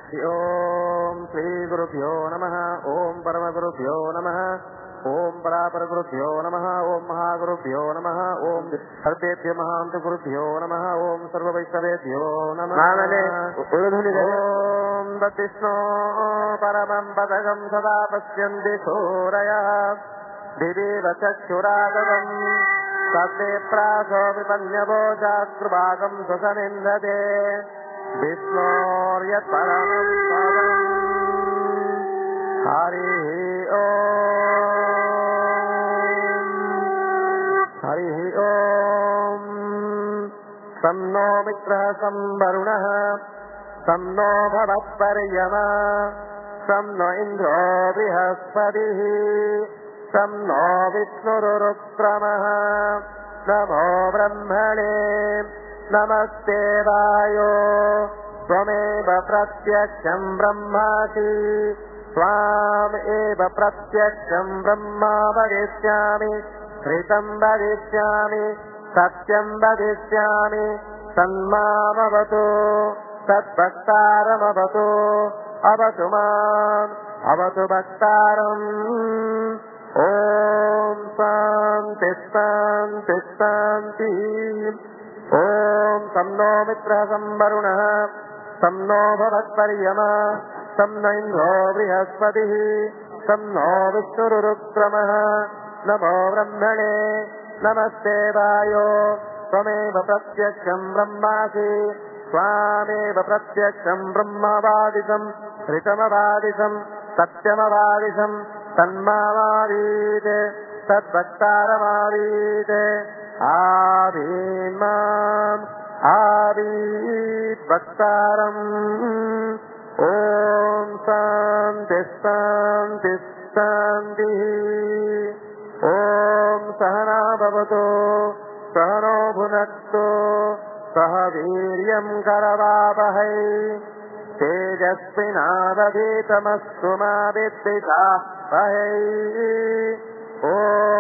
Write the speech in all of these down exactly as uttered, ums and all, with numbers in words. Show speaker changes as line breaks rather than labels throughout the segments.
ओम श्री गुरुभ्यो नमः। ओम परमगुरुभ्यो नमः। ओम परापरगुरुभ्यो नमः। ओम महागुरुभ्यो नमः। ओम सर्वेभ्यो महांत गुरुभ्यो नमः। ओम सर्ववैष्णवेभ्यो नमः। ओम तद्विष्णो परमं पदकं सदा पश्यन्ति सूरयः दिवीव चक्षुरागम् तद्दे प्रासो विपन्यवो जागृभागं सुसनिन्दते विष्णोर्यत्परमं पदम् हरिः ओम् हरिः ओम् सं नो मित्रः सं वरुणः सं नो भवत्पर्यमा सं नो इन्द्रो बृहस्पतिः सं नो विष्णुरुक्रमः नमो ब्रह्मणे नमस्ते वायो त्वमेव प्रत्यक्षं ब्रह्मासि त्वामेव प्रत्यक्षं ब्रह्म वदिष्यामि ऋतं वदिष्यामि सत्यं वदिष्यामि तन्मामवतु तद्भक्तारमवतु अवतु माम् अवतु भक्तारम् ॐ शान्ति शान्ति शान्तिः। ॐ सं नो मित्रः सं वरुणः सं नो भवत्पर्यमा सं नो इन्द्रो बृहस्पतिः सं नो विष्णुरुक्रमः नमो ब्रह्मणे नमस्ते वायो त्वमेव प्रत्यक्षं ब्रह्मासि त्वामेव प्रत्यक्षं ब्रह्मवादिशं ऋतमवादिशं सत्यमवादिशं तन्मावादीत् तद्भक्तारमावीत् आवीन्माम् आवीत् भक्तारम् ॐ शान्ति शान्ति शान्तिः। ॐ सहना भवतु सहनो भुनक्तु सह वीर्यं करवावहै तेजस्विनावधीतमस्तु मा विद्विषावहै। ॐ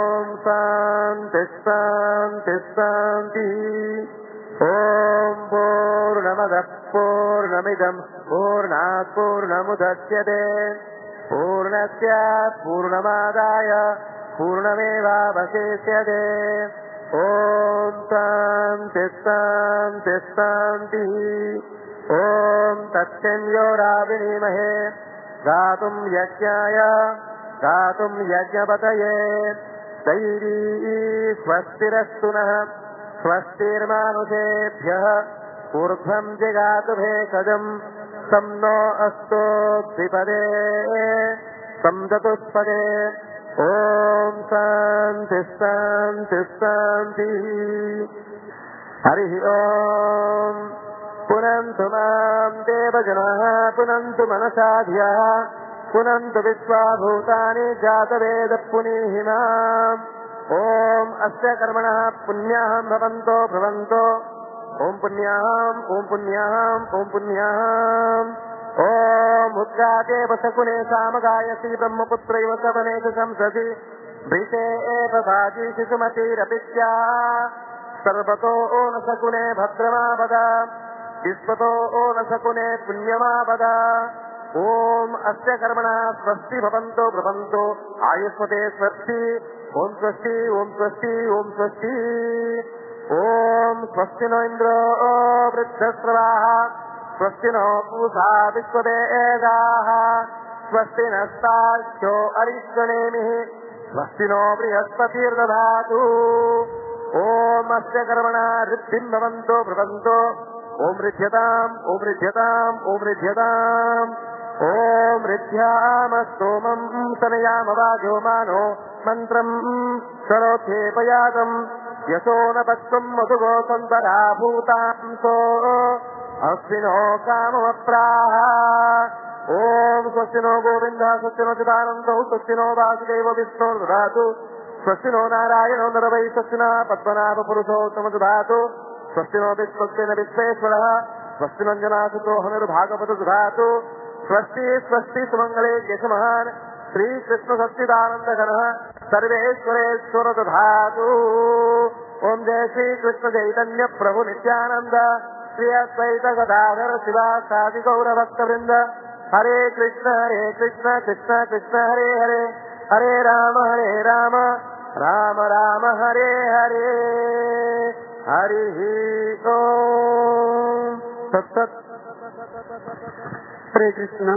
शान्ति शान्ति शान्तिः। ॐ पूर्णमदः पूर्णमिदं पूर्णात् पूर्णमुदच्यते पूर्णस्य पूर्णमादाय पूर्णमेवावशिष्यते। ॐ शान्ति शान्ति शान्तिः। ॐ तत्संयोराविनीमहे गातुं यज्ञाय गातुं यज्ञपतये दैवी स्वस्तिरस्तु नः स्वस्तिर्मानुषेभ्यः ऊर्ध्वं जिगातु भेषजं सं नो अस्तु द्विपदे सं चतुष्पदे। ॐ शान्ति शान्ति शान्तिः। हरिः ॐ पुनन्तु मां देवजनाः पुनन्तु मनसा धियः पुनन्तु विश्वाभूतानि जातवेदः पुनीहि माम्। ॐ अस्य कर्मणः पुण्याहं भवन्तो भ्रवन्तो ॐ पुण्याहम् ॐ पुण्याहम् ॐ पुण्याहम्। ॐ उद्गाते वसकुने सामगायसि ब्रह्मपुत्रैव सवनेष संससि वृषे एव भाजी शिशुमतिरपित्या सर्वतो ओ न सकुने भद्रमापद विश्वतो ओ न सकुने पुण्यमापद। ॐ अस्य कर्मणः स्वस्ति भवन्तो भ्रवन्तो आयुष्मते स्वस्ति ॐ स्वस्ति ॐ स्वस्ति ॐ स्वस्ति। ॐ स्वस्ति नो इन्द्रो वृद्धस्रवाः स्वस्ति नो पूषा विश्ववेदाः स्वस्ति नस्तार्क्ष्यो अरिष्टनेमिः स्वस्ति नो बृहस्पतिर्दधातु। ॐ अस्य कर्मणः ऋद्धिं भवन्तो भ्रवन्तो ॐ ऋध्यताम् ॐ ऋध्यताम् ॐ ऋध्यताम्। ॐ ऋध्यामस्तोमं सनयामवाजो मानो मन्त्रं सरोध्येपयातम् यशो न पक्वं मधुगो सन्तरा भूतांसो अस्मिनो काममप्राह। ॐ स्वस्ति नो गोविन्दः स्वस्ति नो चिदानन्दो स्वस्ति नो वासुदेव विष्णुर्दधातु स्वस्ति नो नारायणो नरवै स्वस्ति नः पद्मनाभपुरुषोत्तमदधातु स्वस्ति नो विश्वस्तेन विश्वेश्वरः स्वस्ति नञ्जनासुतो हनुर्भागवतो दधातु स्वस्ति स्वस्ति सुमङ्गले यशमहान् श्रीकृष्ण सच्चिदानन्दघनः सर्वेश्वरेश्वर दधातु। ॐ जय श्री कृष्ण चैतन्य प्रभु नित्यानंद श्री अद्वैत गदाधर शिवासादि गौर भक्त वृंद हरे कृष्ण हरे कृष्ण कृष्ण कृष्ण हरे हरे हरे राम हरे राम राम राम हरे हरे हरि ओम सत्सत।
हरे कृष्ण।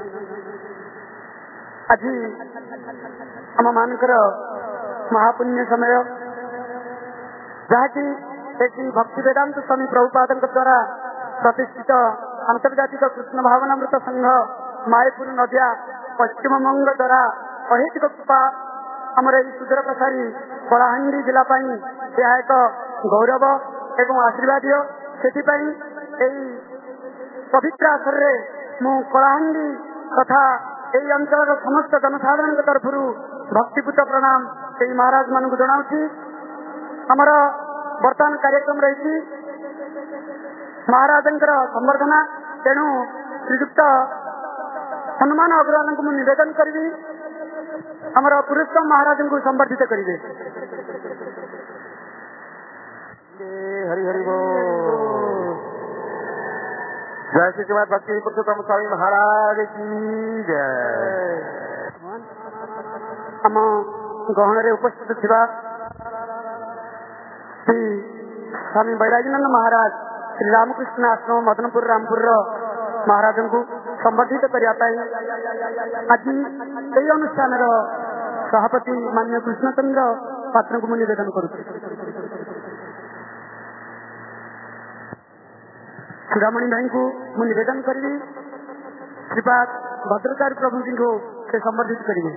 आज आम मानकर महापुण्य समय जहाँकि भक्ति वेदांत स्वामी प्रभुपाद द्वारा प्रतिष्ठित आंतर्जातिक कृष्ण भावनामृत संघ मायपुर नदिया पश्चिम बंग द्वारा अहेतुक कृपा आमर यह सुदूर प्रसारी कलाहांडी जिला यह एक गौरव एवं आशीर्वाद से पवित्र आसर मु कलाहांडी तथा यही अंचल समस्त जनसाधारण तरफ भक्तिपूत प्रणाम यही महाराज मान जनाऊँ। आमर बर्तमान कार्यक्रम रही महाराज संवर्धना तेणु श्रीजुक्त हनुमान अग्रवाल को निवेदन करी आमर पुरुषोत्तम महाराज को संवर्धित करेंगे।
हरि हरि बोल। जय श्री कृष्ण भक्ति पुरुषोत्तम स्वामी महाराज की जय।
आम गहन में उपस्थित थिबा श्री स्वामी बैराजनंद महाराज श्री रामकृष्ण आश्रम मदनपुर रामपुर महाराज को संवर्धित करने आज यही अनुष्ठान सभापति माननीय कृष्णचंद्र पात्र को निवेदन करुच्ची। चूड़ामणि भाई को मु निवेदन करी श्रीपाद भद्रचारी प्रभु जी को से संवर्धित करेंगे।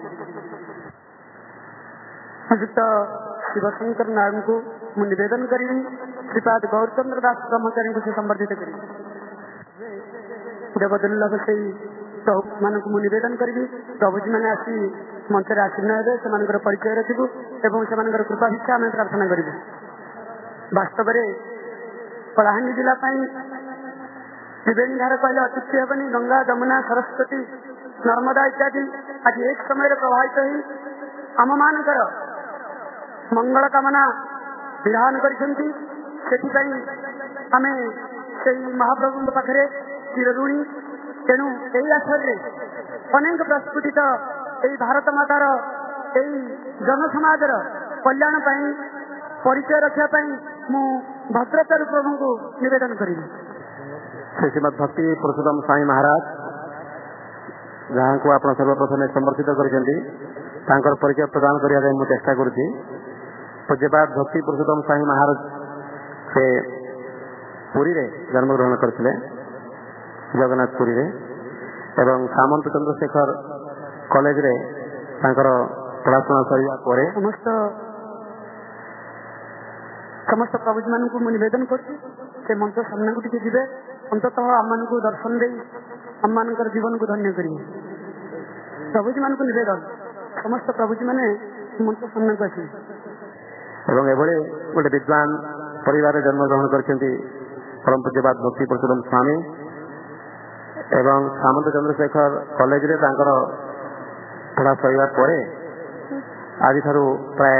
श्रीयुक्त शिवशंकर नारायण को मु निवेदन करी श्रीपाद गौरचंद्र दास ब्रह्मचारी को से संवर्धित करेंगे। देवदुर्लभ से प्रभु मान को निवेदन करी प्रभुजी मैंने आसी मंच आसीन हे से परिचय रखू एवं से कृपा भिक्षा आम प्रार्थना करूँ। वास्तव में कलाहांडी जिला त्रिवेणी धार कहले अत्युक्ति हेनी गंगा जमुना सरस्वती नर्मदा इत्यादि आज एक समय प्रभावित ही आम मानकर मंगल कामना विधान करछंती। आमे से महाप्रभु पाखे चिरऋणी तेणु यही आश्चर्य अनेक प्रस्फुटित यही भारत मातार यही जनसमाजर कल्याण परिचय रखापी मु भद्राचार्य प्रभु को निवेदन करी।
श्रीमद भक्ति पुरुषोत्तम स्वामी महाराज जहाँ को आप सर्वप्रथम समर्थित कर परिचय प्रदान करने मुझे चेष्टा करुँची। पूज्यपाद भक्ति पुरुषोत्तम स्वामी महाराज से पुरी रे जन्म ग्रहण करते जगन्नाथपुरी रे एवं सामंत चंद्रशेखर कॉलेज रे पढ़ाशुना सरिया पर
समस्त समस्त प्रभुजी मान को निवेदन कर मंच सामने को टी जी अंततः आम मान को दर्शन दे आम मान जीवन को धन्य करेंगे। प्रभुजी मान को निवेदन समस्त प्रभुजी मैंने मंच सामने को आसे
एवं एभले गोटे विद्वान परिवार जन्म ग्रहण करछंती परम पूज्यपाद भक्ति पुरुषोत्तम स्वामी एवं सामंत चंद्रशेखर कॉलेज रे तांकर पढ़ा सरिया पर आज ठारू प्राय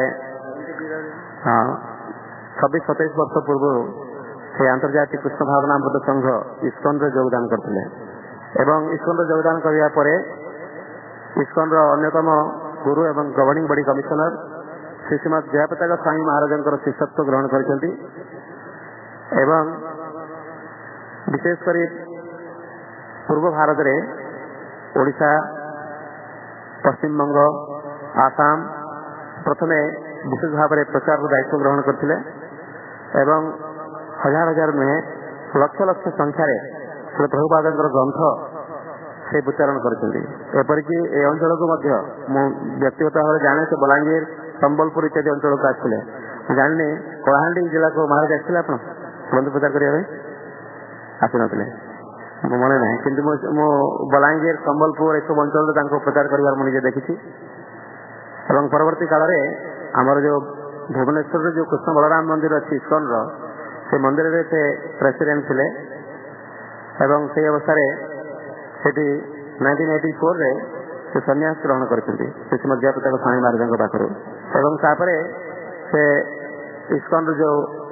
छब्बीस सतैश वर्ष पूर्व से अंतर्जातीय कृष्ण भावनामृत संघ इस्कन रे योगदान करथिले एवं इस्कन रे योगदान करिया परे इस्कन रो अन्यतम गुरु एवं governing body commissioner Shri Srimad Jayapratap Swami Maharaj शिष्यत्व ग्रहण करछंती एवं विशेषकर पूर्व भारत रे ओडिशा पश्चिम बंग आसाम प्रथमे विशेष भाव में प्रचार दायित्व ग्रहण करथिले एवं हजार हजार नुहे लक्ष लक्ष संख्यार श्री प्रभुपाद ग्रंथ से उच्चारण करपरिकी ए अंचल को व्यक्तिगत भाव जाने से बलांगीर संबलपुर इत्यादि अंचल को आसते जाने कलाहांडी जिला को महाराज आसते आप ग्रंथ प्रचार करने आसी नी मन ना कि मो बलांगीर संबलपुर एक सब अंचल प्रचार कर मुझे देखी परवर्ती काल में आमर जो भुवनेश्वर जो कृष्ण बलराम मंदिर अच्छी इस्कन से मंदिर रे से प्रेसिडेंट थे एवं से अवस्था से नाइंटीन एटी फोर रे से सन्यास ग्रहण करते श्रीमद जयप्रताप स्वामी महाराज पाखर एवं तापर से इस्कन जो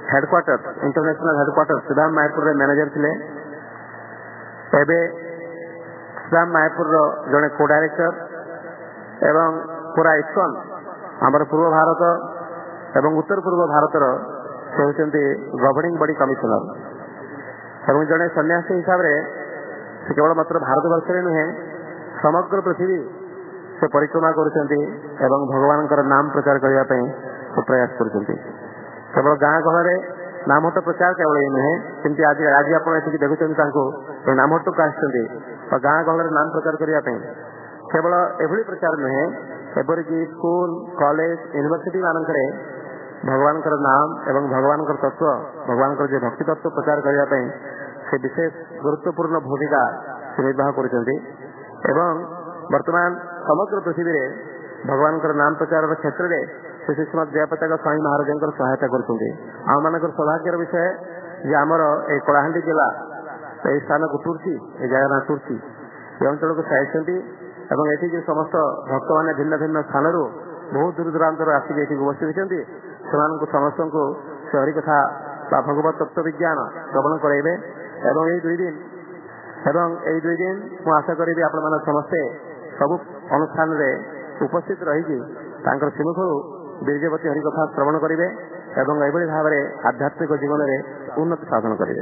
headquarter international headquarter Sudam Mayapur manager थे एबे सुदाम मायपुर जड़े को डायरेक्टर एवं पूरा इस्कन आमर पूर्व भारत एवं उत्तर पूर्व भारतर से होती गवर्निंग बॉडी कमिशनर एवं जड़े सन्यासी हिसाब से से केवल मात्र भारत वर्ष में नुहे समग्र पृथ्वी से परिक्रमा करुँच भगवान नाम प्रचार करने प्रयास कर केवल गाँ गहर नामहट प्रचार केवल ये नुहे किंतु आज आज आप देखुं नामहट को आसते गाँ गहर नाम प्रचार करने केवल एभली प्रचार नुहे एपरिक स्कूल कॉलेज यूनिवर्सिटी मानक भगवान नाम एवं भगवान तत्व भगवान जो भक्ति तत्व प्रचार करने से विशेष गुरुत्वपूर्ण भूमिका से निर्वाह कर वर्तमान समग्र पृथ्वी रे भगवान नाम प्रचार क्षेत्र में से श्रीमद जयपताका स्वामी महाराज सहायता कर सौभाग्यर विषय जे आमर ए कलाहांडी जिला यही स्थान को तुर्सी ए जगह तुर्सी ये अंचल को चाहती एवं ये जो समस्त भक्त मैंने भिन्न भिन्न स्थान बहुत दूर दूरांतर आसिक ये उपस्थित होती से समस्त को से हरिकथा भगवत तत्व विज्ञान श्रवण कराइबे एवं यही दुई दिन एवं यही दुई दिन मु आशा करी आपण मैंने समस्ते सबु अनुष्ठान रे उपस्थित रही श्रीमुख बीरजवती हरिकथा श्रवण करेंगे एवं एभली भाव में आध्यात्मिक जीवन में उन्नति साधन करेंगे।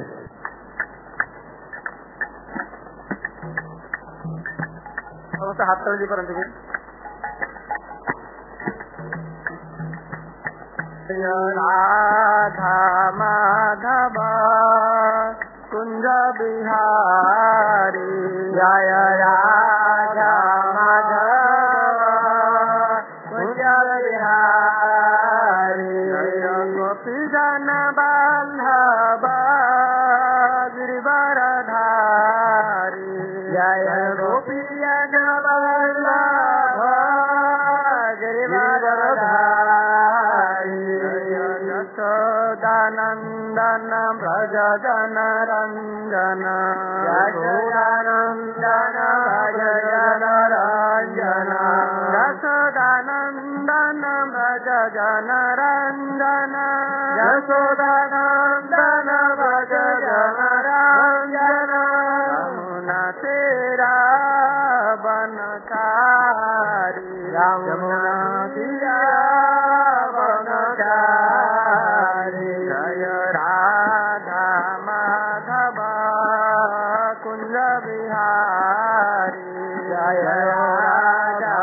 हाथ तली करते
राधा माधव कुंज बिहारी जय राधा माधव कुंज बिहारी गोपी जन बांधव गिरिवरधारी जय गोपी जन बांधव गिरिवरधारी यशोदानंदन भज जन रंजन यशोदानंदन भज जन रंजन यशोदानंदन भज जन रंजन यशोदानंदन भज जन रंजन यमुना तेरा बनकारी यमुना तेरा बनकारी जय राधा माधव कुंज बिहारी जय राधा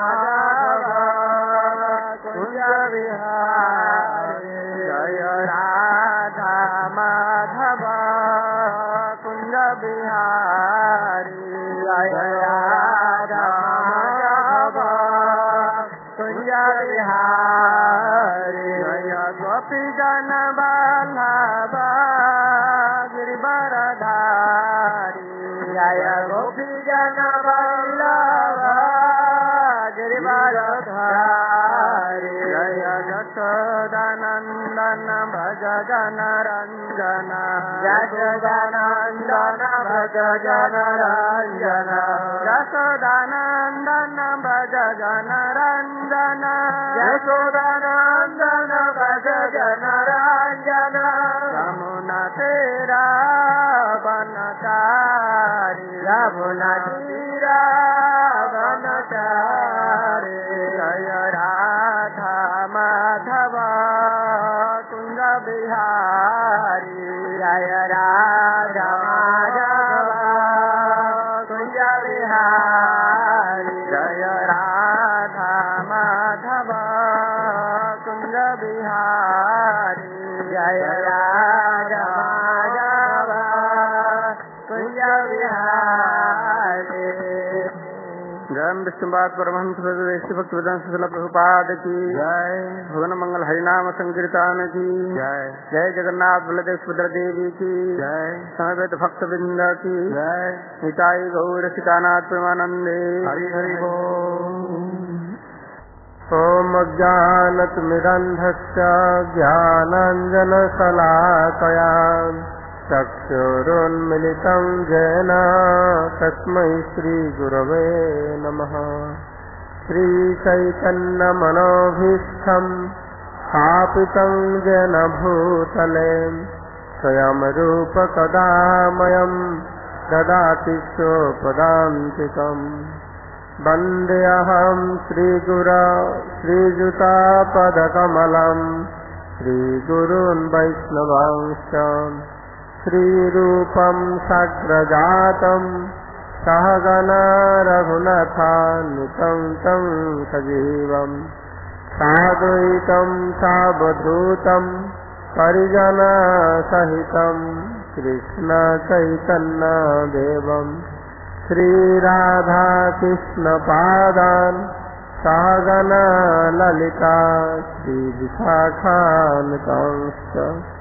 माधव कुंज बिहारी जय राधा माधव कुंज बिहारी जय राधा माधव कुंज बिहारी जय गोपी जन बांधव गिरिवरधारी जय गोपी जन बांधव गिरिवरधारी जय यशोदानंदन भज जन रंजन यशोदानंदन भज जन रंजन यशोदानंदन भज जन रंजन यशोदानंदन भज जन रंजन यमुना तेरा बनकारी यमुना तेरा बनकारी जय राधा माधव कुंज बिहारी जय राधा माधव कुंज बिहारी जय राधा माधव कुंज बिहारी जय राधा माधव कुंज बिहारी। जय विष्णुपाद परमहंस भक्त वेदांत प्रभुपाद की जय। भुवन मंगल हरिनाम संकीर्तन की जय। जय जगन्नाथ बलदेव सुभद्रा देवी की जय। समवेत भक्त वृंद की जय। निताई गौर सीतानाथ प्रेमानंदे हरि हरि बोल। ओम अज्ञानतिमिरन्धस्य ज्ञानाञ्जनशलाकया चक्षुरुन्मिलितं येन तस्मै श्रीगुरवे नमः। श्रीचैतन्यमनोभीष्टं
स्थापितं येन भूतले स्वयं रूप कदा मयं ददाति स्वपदान्तिकम्। वन्देऽहं श्रीगुरो श्रीयुतापदकमलं श्रीगुरून् वैष्णवांश्च श्रीरूपं साग्रजातं सहगणा रघुनाथान्वितं तं सजीवम् साद्वैतं सावधूतं परिजनसहितं कृष्णचैतन्यदेवम् श्रीराधाकृष्णपादान् सहगणा ललिता श्रीविशाखान्वितांश्च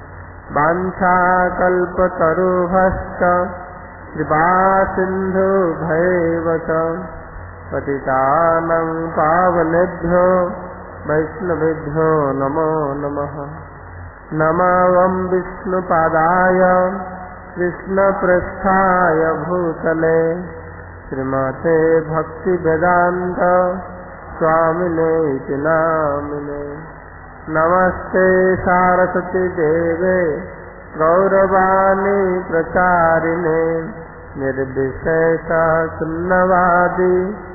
वाञ्छाकल्पतरुभ्यश्च कृपासिन्धुभ्यैव च पतितानां पावनेभ्यो वैष्णवेभ्यो नमो नमः। नमो विष्णुपादाय कृष्णपृष्ठाय भूतले श्रीमते भक्तिवेदान्त स्वामिने इति नामिने। नमस्ते सारस्वती देवे गौरवाणी प्रचारिणे निर्विशेष शून्यवादी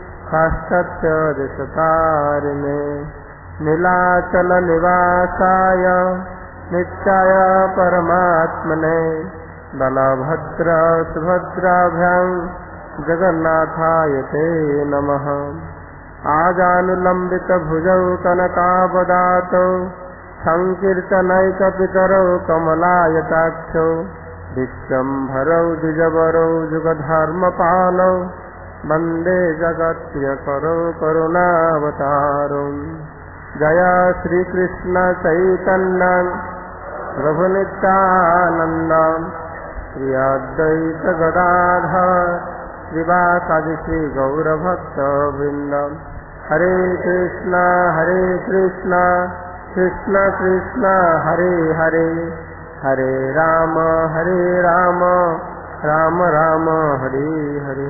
पाश्चात्यदेशतारिणे नीलाचल निवासाय नित्याय परमात्मने बलभद्र सुभद्राभ्यां जगन्नाथाय ते नमः। आजानुलंबित भुजौ कनकावदातौ संकीर्तनैकपितरौ कमलायताक्षौ विश्वम्भरौ द्विजवरौ जुगधर्मपालौ वन्दे जगत्प्रियकरौ करुणावतारौ। जय श्री कृष्ण चैतन्य प्रभु नित्यानंद श्री अद्वैत गदाधर श्रीवासादि श्री गौरभक्तवृंद। हरे कृष्ण हरे कृष्ण कृष्ण कृष्ण हरे हरे हरे राम हरे राम राम राम हरे हरे।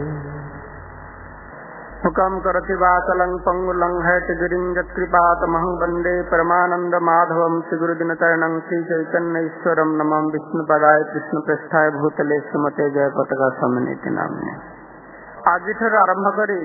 मुकम करति वाचलं पंगुलं हैतगिरिं यत्कृपातमहं वन्दे परमानंद माधवं श्रीगुरुदिनचरणं श्रीचैतन्यईश्वरं। नमः विष्णुपदाय कृष्णपृष्ठाय भूतले श्रीमते जयपताका स्वामिने नामने। आज आरंभ करी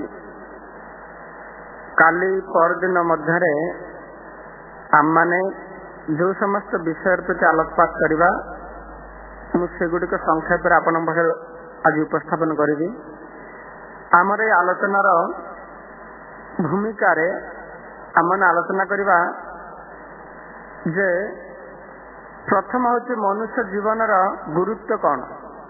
काली परदिन मध्य आम मैंने जो समस्त विषय प्रति आलोकपात करवा मुझेगुड़िक संक्षेप आपण आज उपस्थापन करी। आमर ये आलोचनार भूमिका आम आलोचना करवा जे प्रथम हूँ मनुष्य जीवन गुरुत्व कौन।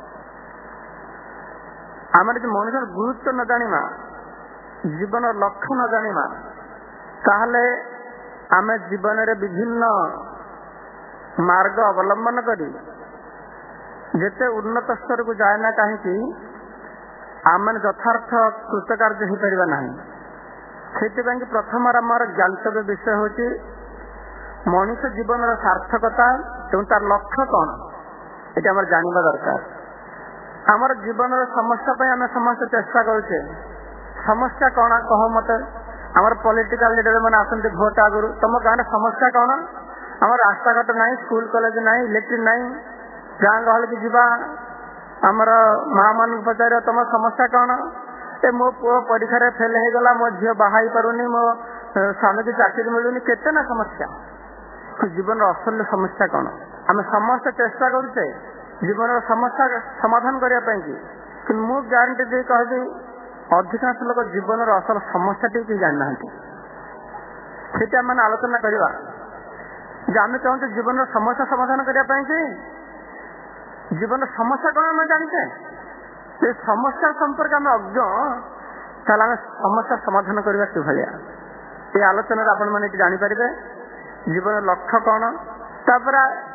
आम मनुष्य गुरुत्व न जाना जीवन लक्ष्य न जाना ताहले आम जीवन रे विभिन्न मार्ग अवलंबन करी जेते उन्नत स्तर को जाए ना कहीं आम यथार्थ कृतकार्य हो पार ना। से प्रथम आमर ज्ञातव्य विषय हूँ मनुष्य जीवन सार्थकता एवं तार लक्ष्य कौन ये आम जानवा दरकार। आमर जीवन समस्या आम समस्त चेष्टा करुचे समस्या कौन कह मत। आमर पॉलिटिकल लीडर मैंने आसते भोट आगु तुम गाँव समस्या कौन। आम रास्ता घाट ना स्कूल कॉलेज ना इलेक्ट्रिक ना गाँ गहल की जीवा आमर माँ मान पचार तुम समस्या कौन। ए मो पुओ परीक्षा फेल हो गला मो झील बाहा पारुनी मो स्वामी की चाकरी मिलूनी केते ना समस्या। जीवन असल समस्या कौन आम समस्त चेष्टा करुचे जीवन समस्या समाधान करने कि मु ग्यारंटी दे कहबी अधिकांश लोग जीवन असल समस्या टी जाना से मैंने आलोचना करवा आम चाहते जीवन समस्या समाधान करने कि जीवन समस्या कौन आम जाने से समस्या संपर्क आम अज्ञ ताल आम समस्या समाधान करवा कि भाया ये आलोचना आपण मैंने जानीपारे जीवन लक्ष्य कौन। तापर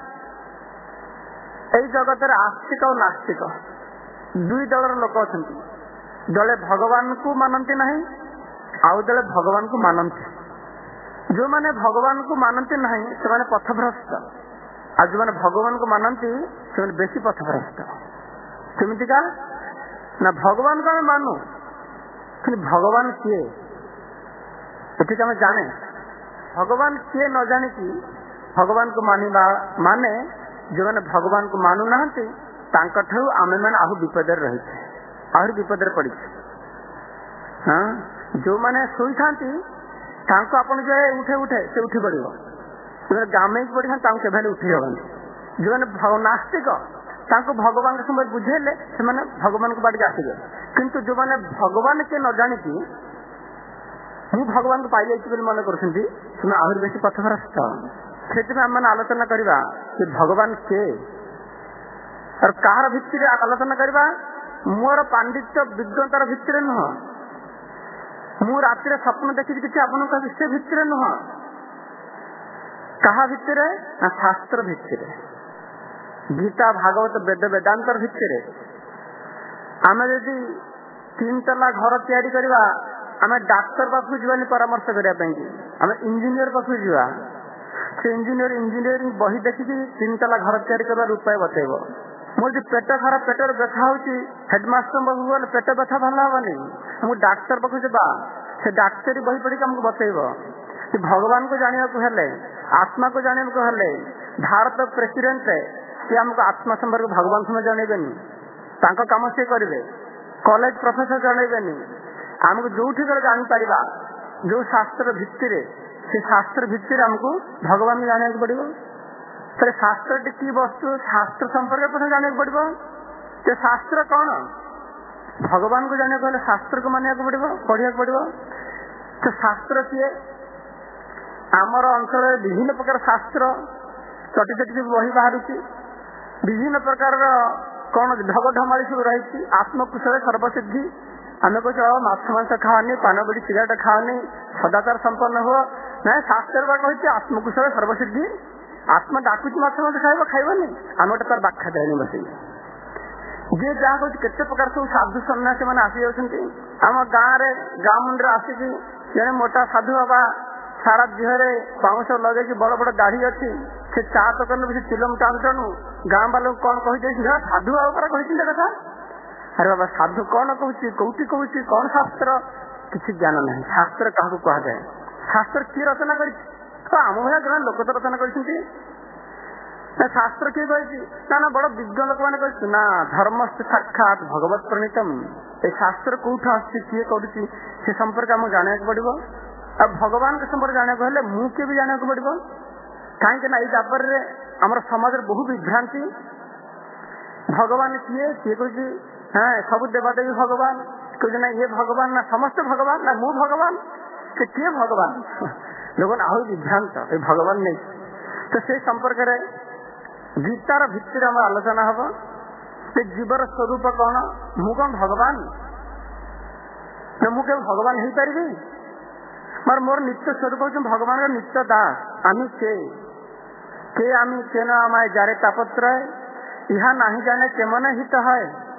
यही जगत आस्तिक और नास्तिक दुई दलर लोक अच्छा दले भगवान को मानती ना आउ दले भगवान को मानती। जो मैंने भगवान को मानती ना से पथभ्रष्ट आ जो मैंने भगवान को मानती से बेसी पथभ्रष्ट। केमितिका ना भगवान को आम मानु कि भगवान किए ये आम जाने भगवान किए न जानी भगवान को मानिबा माने जो मैंने भगवान को मानु नाहंती तांका ठू आमे मैंने आहु विपदर रही आहु विपदर पड़ी हाँ जो मैंने सोई थांती तांको अपन जो उठे उठे से उठी पड़िबो जो गामे पड़ी था तांको केबे उठी हबनी जो मैंने नास्तिक तांको भगवान के समय बुझेले से माने भगवान को बाड़ी आसीबे किंतु जो मैंने भगवान के न जानी की मु भगवान को पाई जाइछि बोली मन करछन्ती तुम आहुर बेसी पथभ्रष्ट से आम आलोचना करवा कि भगवान के और कहार भित्तिर आलोचना करवा मोर पांडित्य विद्वतार भित्तिर नुह मु रातिर स्वप्न देखी किसी आपन से भित्तिर नुह कहा भित्तिर ना शास्त्र भित्तिर गीता भागवत वेद वेदांतर भित्तिर आम जदि तीन तला घर तैयारी करवा आम डाक्तर पाखु जीवानी परामर्श करने आम इंजीनियर पाखु जीवा से इंजीनियर इंजीनियरिंग बही देखिकी तीन तला घर तैयारी करवार उपाय बतेब मोर जो पेट खराब पेटर व्यथा होची हेडमास्टर पाखु गले पेट व्यथा भल हेनी मुझे डाक्तर पाखु जा से डाक्तरी बही पढ़ी आमको बतेब कि भगवान को जाना हेले आत्मा को जाना हेले भारत प्रेसिडेंट सी आमको आत्मा संपर्क भगवान समय जनइबेनी तांको काम से करेंगे कॉलेज प्रोफेसर जनइबेनी आमको जो जापर जो शास्त्र भित्तिर से शास्त्र भित्तिर आमको भगवान को जाना पड़ो तो शास्त्र की वस्तु शास्त्र संपर्क में जाना पड़ो तो शास्त्र कौन भगवान को जाना पहले शास्त्र को मानिया पड़ो पढ़िया पड़ो तो शास्त्र किए आमर अंचल विभिन्न प्रकार शास्त्र चटी चटी बही बाहर विभिन्न प्रकार कौन ढग ढमाड़ी सब रही आत्मकुशल सर्वसिद्धि आम कह माछ मांस खाओनी पान बड़ी सिगरेट खाओनी सदाचार संपन्न हो ना शास्त्र कही आत्मकुशल सर्वसिद्धि आत्मा डाकुच माछ मांस खाइब खाइबनी आम गोटे तार व्याख्या देनी बस जी जहाँ कह केते प्रकार सब साधु सन्यासी मैंने आसी जाती आम गाँव गाँ मुंडे आसिकी जड़े मोटा साधु बाबा सारा देहरे बाउंश लगे बड़ बड़ दाढ़ी अच्छी से चा दোकान बेस चिलम टाणु गाँ बालों कौन कही साधु बाबा कही कथा अरे बाबा साधु कौन कहूँ कौटी कहूँ कौन शास्त्र किसी ज्ञान ना शास्त्र क्या कहुए शास्त्र किए रचना कर आम भाया जन लोक तो रचना कर शास्त्र किए कही ना ना बड़ विज्ञ लोक मैंने कही ना धर्म साक्षात भगवत प्रणीतम ए शास्त्र कौट आस किए करुच्ची से संपर्क आमको जाना पड़ो अब भगवान के संपर्क जाना हेले मु किए भी जाना पड़ो कहीं ना यापर आम समाज बहु विभ्रांति भगवान किए किए कह हाँ सब देवादेवी भगवान कह ना ये भगवान ना समस्त भगवान ना मु भगवान से किए भगवान लोग आहु विभ्रांत ये भगवान नहीं तो से संपर्क गीतार भित्तिर आम आलोचना हम जीवर स्वरूप कौन मु कौन भगवान ना मु केवल भगवान हो पारि मार मोर नित्य स्वरूप हूँ भगवान का नित्य दास आमी के के आमी के न आमाय जारे तापत्र यहाँ नहीं जाने के मन हित है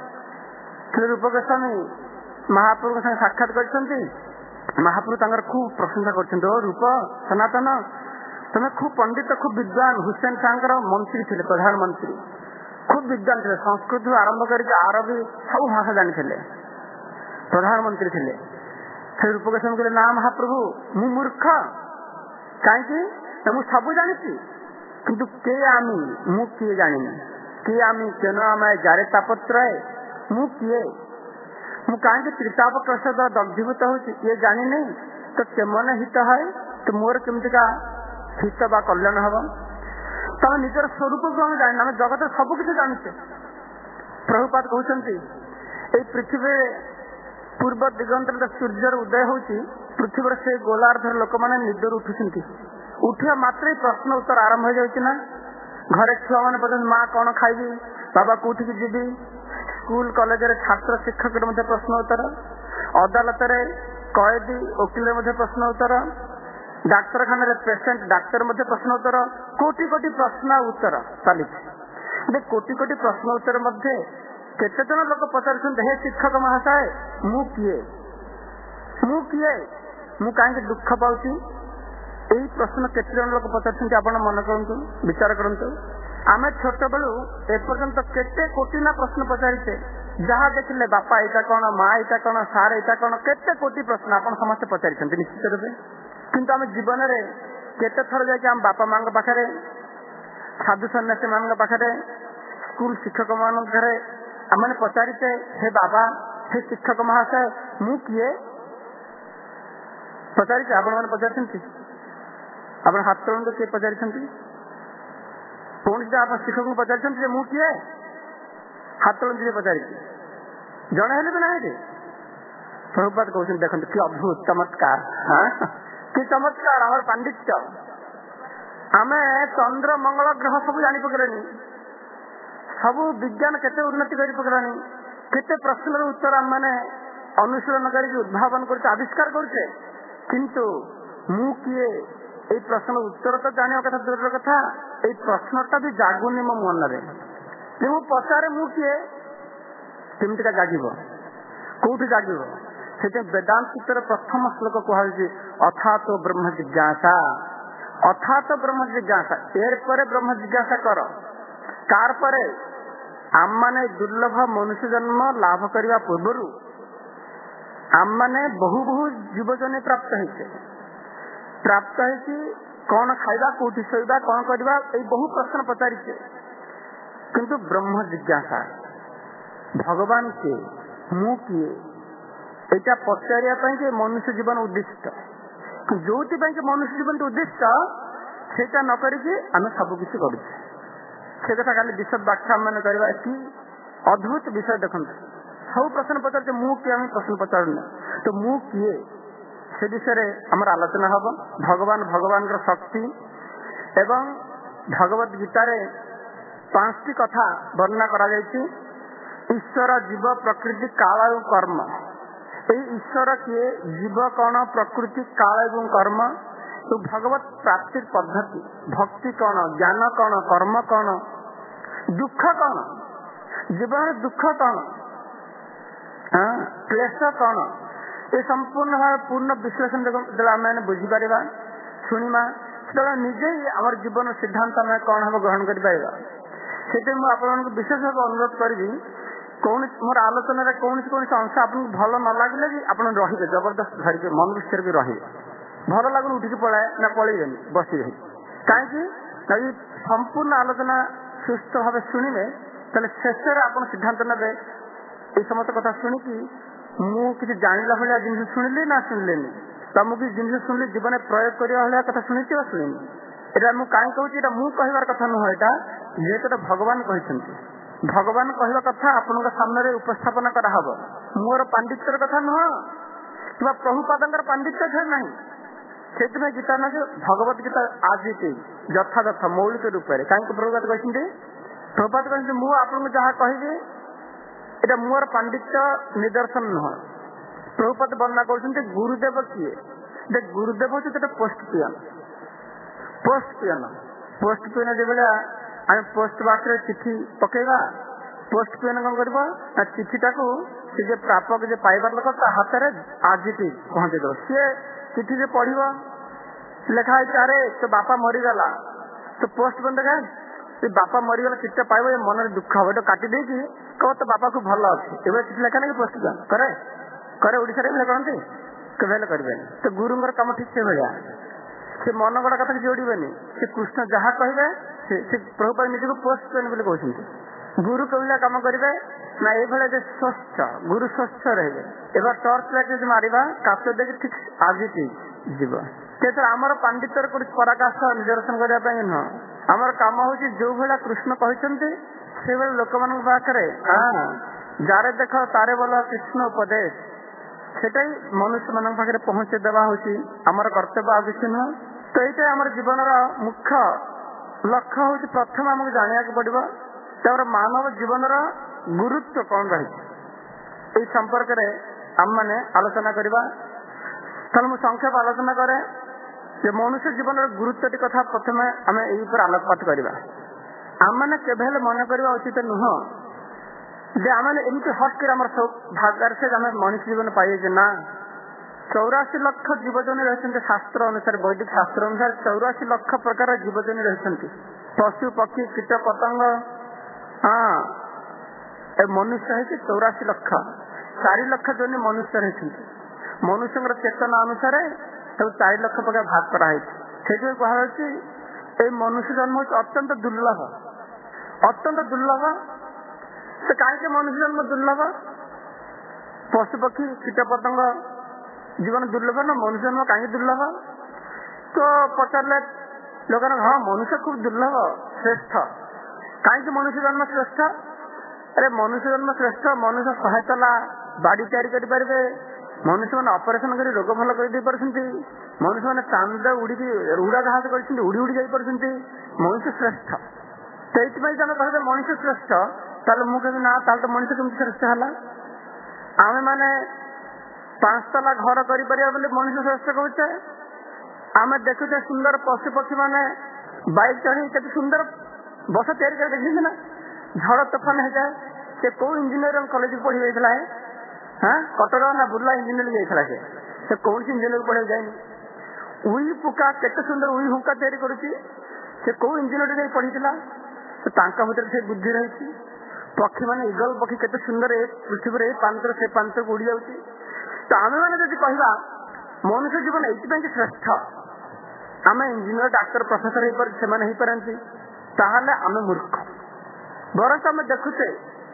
रूप गोस्वामी महाप्रभु संगे साक्षात करछंती महाप्रभु तांकर खूब प्रशंसा करछंती ओ रूप सनातन तुम खूब पंडित खूब विद्वान हुसैन शाह मंत्री थे प्रधानमंत्री खूब विद्वान थे संस्कृत आरंभ करके आरबी सब भाषा जानी थे प्रधानमंत्री थे से रूप गोस्वामी कहले ना महाप्रभु मु मूर्ख कहीं मु सब जानी किंतु के आमी मु किए जानी के आमी केन आम जारे तापत्र मु किए मु कहीं त्रिताप कष्ट द्वारा दग्धीभूत हो जानी नहीं तो केमन हित है तो मोर केमतिका हित बा कल्याण हम तमें निजर स्वरूप को हम जान जगत सब किसी जानते प्रभुपाद कहते ये पृथ्वी पूर्व दिगंतर सूर्यर उदय होती पृथ्वी से गोलार्ध लोक मैंने निदर उठुंट उठा मात्र प्रश्न उत्तर आरंभ हो जाए घरे छुआ मैंने पचास माँ कौन खाइबी बाबा कौटी की जीवी स्कूल कॉलेज छात्र शिक्षक प्रश्न उत्तर अदालत कैदी वकिल प्रश्न उत्तर डाक्तखाना पेसेंट डाक्तर प्रश्न उत्तर कोटि कोटि प्रश्न उत्तर चली कोटि कोटि प्रश्न उत्तर मध्य केते जन लोक पचार हे शिक्षक महाशय मु किए मु किए मु कहीं दुख पाऊँ यही प्रश्न केते जन लोक पचार आप मन करूँ विचार करूँ आम छोट बेलू एपर्यंत केते कोटि ना प्रश्न पचारिचे जहाँ देखिले बापा यहाँ कौन माँ यहाँ कौन सार यहाँ कौन केते कोटि प्रश्न आप समस्त पचारि निश्चित रूपे किंतु आम जीवन में केते थर जाके आम बापा माँ पाखे साधु सन्यासी मान पाखे स्कूल शिक्षक मान घरे आम पचारिचे हे बाबा हे शिक्षक महाशय मु किए पचारिचे आपण मैंने पचारि आप हाथ तोड़ किए पचारि कौन आप शिक्षक को पचारि मु किए हाथ तोड़ किए पचारि जड़े हेले भी ना प्रभुपाद कहते देखते कि अद्भुत चमत्कार कि चमत्कार आम पांडित्य आम चंद्र मंगल ग्रह सब जानी पकड़े सब विज्ञान केते उन्नति कर पकड़ानी केते प्रश्न उत्तर आम मैंने अनुशीलन कर उद्भावन कर आविष्कार करे किंतु मु किए ये प्रश्न उत्तर तो जाना कथा दूर कथा ये प्रश्नटा भी जागुनि मो मन में पचारे मु किए केमती जागिब कौटी जागिब से वेदांत प्रथम श्लोक कहुच्छे अथा तो ब्रह्म जिज्ञासा अथा तो ब्रह्म जिज्ञासा एर पर ब्रह्म जिज्ञासा कर कार पर आम माने दुर्लभ मनुष्य जन्म लाभ करने पूर्व आम माने बहु बहु जीवजनी प्राप्त है प्राप्त है कौन खाइबा कौटी शोइबा कौन करबा ए बहु प्रश्न पचारि किंतु ब्रह्म जिज्ञासा भगवान के मु किए एटा पचारिया मनुष्य जीवन उद्दिष्ट जो मनुष्य जीवन उद्दिष्ट सेटा न करिके आम सब किसी करुँ से कथा खाली विशद व्याख्या मैंने करवा कि अद्भुत विषय देखते सब प्रश्न पचार मु किए आम प्रश्न पचारूना तो मु किए से विषय आमर आलोचना हम भगवान भगवान शक्ति एवं भगवद गीतार पांचटी कथा वर्णना करा जायछि ईश्वर जीव प्रकृति काल और कर्म ये ईश्वर किए जीव कौन प्रकृति काल एवं कर्म तो भगवत प्राप्ति पद्धति भक्ति कौन ज्ञान कौन कर्म कौन दुख कौन जीवन दुख कौन क्लेश कौन ये संपूर्ण भाव पूर्ण विश्लेषण आम बुझीपर शुणा से निजे ही आम जीवन सिद्धांत आम कौन हम ग्रहण कर विशेष भाव अनुरोध करी कौन मोर आलोचन कौन कौन अंश आप भल न लगे भी आप रे जबरदस्त धरिके मन विषय भी रही भल लगुन उठिकी पलाए ना पलैबे बस कहीं संपूर्ण आलोचना सुस्थ भाव शुणे तेल शेष आप सिद्धांत ने ये समस्त कथा शुणिकी मुझे जानला भाया जिन शुणिली ना शुणिलेनी तो मुझे जिन शुणिली जीवन प्रयोग करने कथा शुणी शुणी यहाँ मुझे कहीं कहूँ मु कहबार कथा नुह यहाँ जेहेतु भगवान कहते भगवान कहवा कथा आपण सामने उपस्थापन कराहब मोर पांडित्यर कथा नुह कि प्रभुपाद पांडित्य थे ना से गीता ना भगवत गीता आज यथायथ मौलिक रूप से कहीं प्रभुपाद कहते प्रभुपाद कहते मुझे आपको जहाँ कहि ये मोर पांडित्य निदर्शन नुह प्रभुपाद वर्णना कर गुरुदेव किए गुरुदेव हूँ post peon post peon post peon जो भाया आम पोस्ट बाक्स चिठी पकेगा पोस्ट पियन कौन कर चिठीटा को जे प्रापक जे पाइबार लोक ता हाथ में आज पहुंचे दो सी चिठी से पढ़ लेखा अरे तो बापा मरीगला तो पोस्ट बन देखा बापा मरीगला चिठा पाइब मन दुख हम ये काटी देकी कह तो बापा को भल अच्छे ए चिठी लेखा ना कि पोस्ट पियन करे करे ओडिशा रे करते केवे करें तो गुरुंर कम ठीक से भाया से मन गड़ा कथा जोड़बेनि से कृष्ण जहाँ कहे से प्रभुपाद निजी को पोस्ट पियन बोली कहते गुरु कौलिया कम करेंगे ना ये स्वच्छ गुरु स्वच्छ रहे एवं टर्च लाइट मारिबा काच देख ठीक आज जीव तेतर आमर पांडितर पराकाश निदर्शन करने नुह आमर कम हूँ जो भाया कृष्ण कहते से भाई लोक मान पाखे जार देख तारे बोल कृष्ण उपदेश सेटा मनुष्य मान पाखे पहुँचे देवा हूँ आमर कर्तव्य आ किसी नुह तो ये आम जीवन मुख्य लक्ष्य हूँ प्रथम आमको जाना पड़ो तर मानव जीवन गुरुत्व कौन रही संपर्क में आम मैंने आलोचना करवा मुझे संक्षेप आलोचना करे मनुष्य जीवन गुरुत्व कथा प्रथम आम ये आलोकपात करवा आम मैंने केवे मन करवा उचित नुह जे आम एमती हट कर भाग्य से आम मनुष्य जीवन पाइए ना चौराशी लक्ष जीवजनी रही शास्त्र अनुसार वैदिक शास्त्र अनुसार चौराशी लक्ष प्रकार जीवजनी रही पशु पक्षी कीट पतंग हाँ मनुष्य है चौराशी लक्ष चार लक्ष जन मनुष्य रही मनुष्य चेतना अनुसार चार लक्ष प्रकार भाग कराई ସେଇଥିପାଇଁ କୁହାଯାଉଛି ଏଇ ମନୁଷ୍ୟ ଜନ୍ମ ହଉଛି ଅତ୍ୟନ୍ତ ଦୁର୍ଲଭ, ଅତ୍ୟନ୍ତ ଦୁର୍ଲଭ। ସେ କାହିଁକି ମନୁଷ୍ୟ ଜନ୍ମ ଦୁର୍ଲଭ? ପଶୁପକ୍ଷୀ କୀଟ ପତଙ୍ଗ ଜୀବନ ଦୁର୍ଲଭ ନା ମନୁଷ୍ୟ ଜନ୍ମ କାହିଁକି ଦୁର୍ଲଭ? ତ ପଚାରିଲେ ଲୋକମାନେ ହଁ ମନୁଷ୍ୟ ଖୁବ ଦୁର୍ଲଭ ଶ୍ରେଷ୍ଠ। କାହିଁକି ମନୁଷ୍ୟ ଜନ୍ମ ଶ୍ରେଷ୍ଠ? ଆରେ ମନୁଷ୍ୟ ଜନ୍ମ ଶ୍ରେଷ୍ଠ, ମନୁଷ୍ୟ ଶହେ ତଲା ବାଡି ତିଆରି କରିପାରିବେ, ମନୁଷ୍ୟ ମାନେ ଅପରେସନ କରି ରୋଗ ଭଲ କରିଦେଇ ପାରୁଛନ୍ତି, ମନୁଷ୍ୟ ମାନେ ଚାନ୍ଦ ଉଡିକି ଉଡା ଜାହାଜ କରିଛନ୍ତି, ଉଡି ଉଡି ଯାଇପାରୁଛନ୍ତି। ମନୁଷ୍ୟ ଶ୍ରେଷ୍ଠ। ସେଇଥିପାଇଁ ଆମେ କହିଲେ ମଣିଷ ଶ୍ରେଷ୍ଠ, ତାହେଲେ ମୁଁ କହିବି ନା ତାହେଲେ ତ ମଣିଷ କେମିତି ଶ୍ରେଷ୍ଠ ହେଲା? ଆମେ ମାନେ ପାଞ୍ଚ ତଲା ଘର କରିପାରିବା ବୋଲି ମଣିଷ ଶ୍ରେଷ୍ଠ କହୁଛେ। ଆମେ ଦେଖୁଛେ ସୁନ୍ଦର ପଶୁ ପକ୍ଷୀ ମାନେ ବାଇକ୍ ଚଢି କେତେ ସୁନ୍ଦର ବସ ତିଆରି କରି ଦେଖିଛନ୍ତି ନା? ଝଡ ତୋଫାନ ହେଇଯାଏ, ସେ କୋଉ ଇଞ୍ଜିନିୟରିଂ କଲେଜକୁ ପଢି ଯାଇଥିଲା? ହଁ କଟକ ନା ବୁର୍ଲା ଇଞ୍ଜିନିୟରିଂ ଯାଇଥିଲା। ସେ ସେ କୌଣସି ଇଞ୍ଜିନିୟରିଂ ପଢିବାକୁ ଯାଇନି। ଉଇ ପୁକା କେତେ ସୁନ୍ଦର ଉଇ ହୁଙ୍କା ତିଆରି କରୁଛି, ସେ କୋଉ ଇଞ୍ଜିନିୟରିଂ ଯାଇ ପଢିଥିଲା? ତ ତାଙ୍କ ଭିତରେ ସେ ବୁଦ୍ଧି ରହିଛି। ପକ୍ଷୀ ମାନେ ଇଗଲ ପକ୍ଷୀ କେତେ ସୁନ୍ଦର ଏ ପୃଥିବୀରେ ଏ ପ୍ରାନ୍ତର ସେ ପ୍ରାନ୍ତକୁ ଉଡି ଯାଉଛି। ତ ଆମେ ମାନେ ଯଦି କହିବା ମନୁଷ୍ୟ ଜୀବନ ଏଇଥିପାଇଁ କି ଶ୍ରେଷ୍ଠ, ଆମେ ଇଞ୍ଜିନିୟର ଡାକ୍ତର ପ୍ରଫେସର ହେଇପାରୁ ସେମାନେ ହେଇପାରନ୍ତି, ତାହେଲେ ଆମେ ମୂର୍ଖ। ବରଂ ଆମେ ଦେଖୁଛେ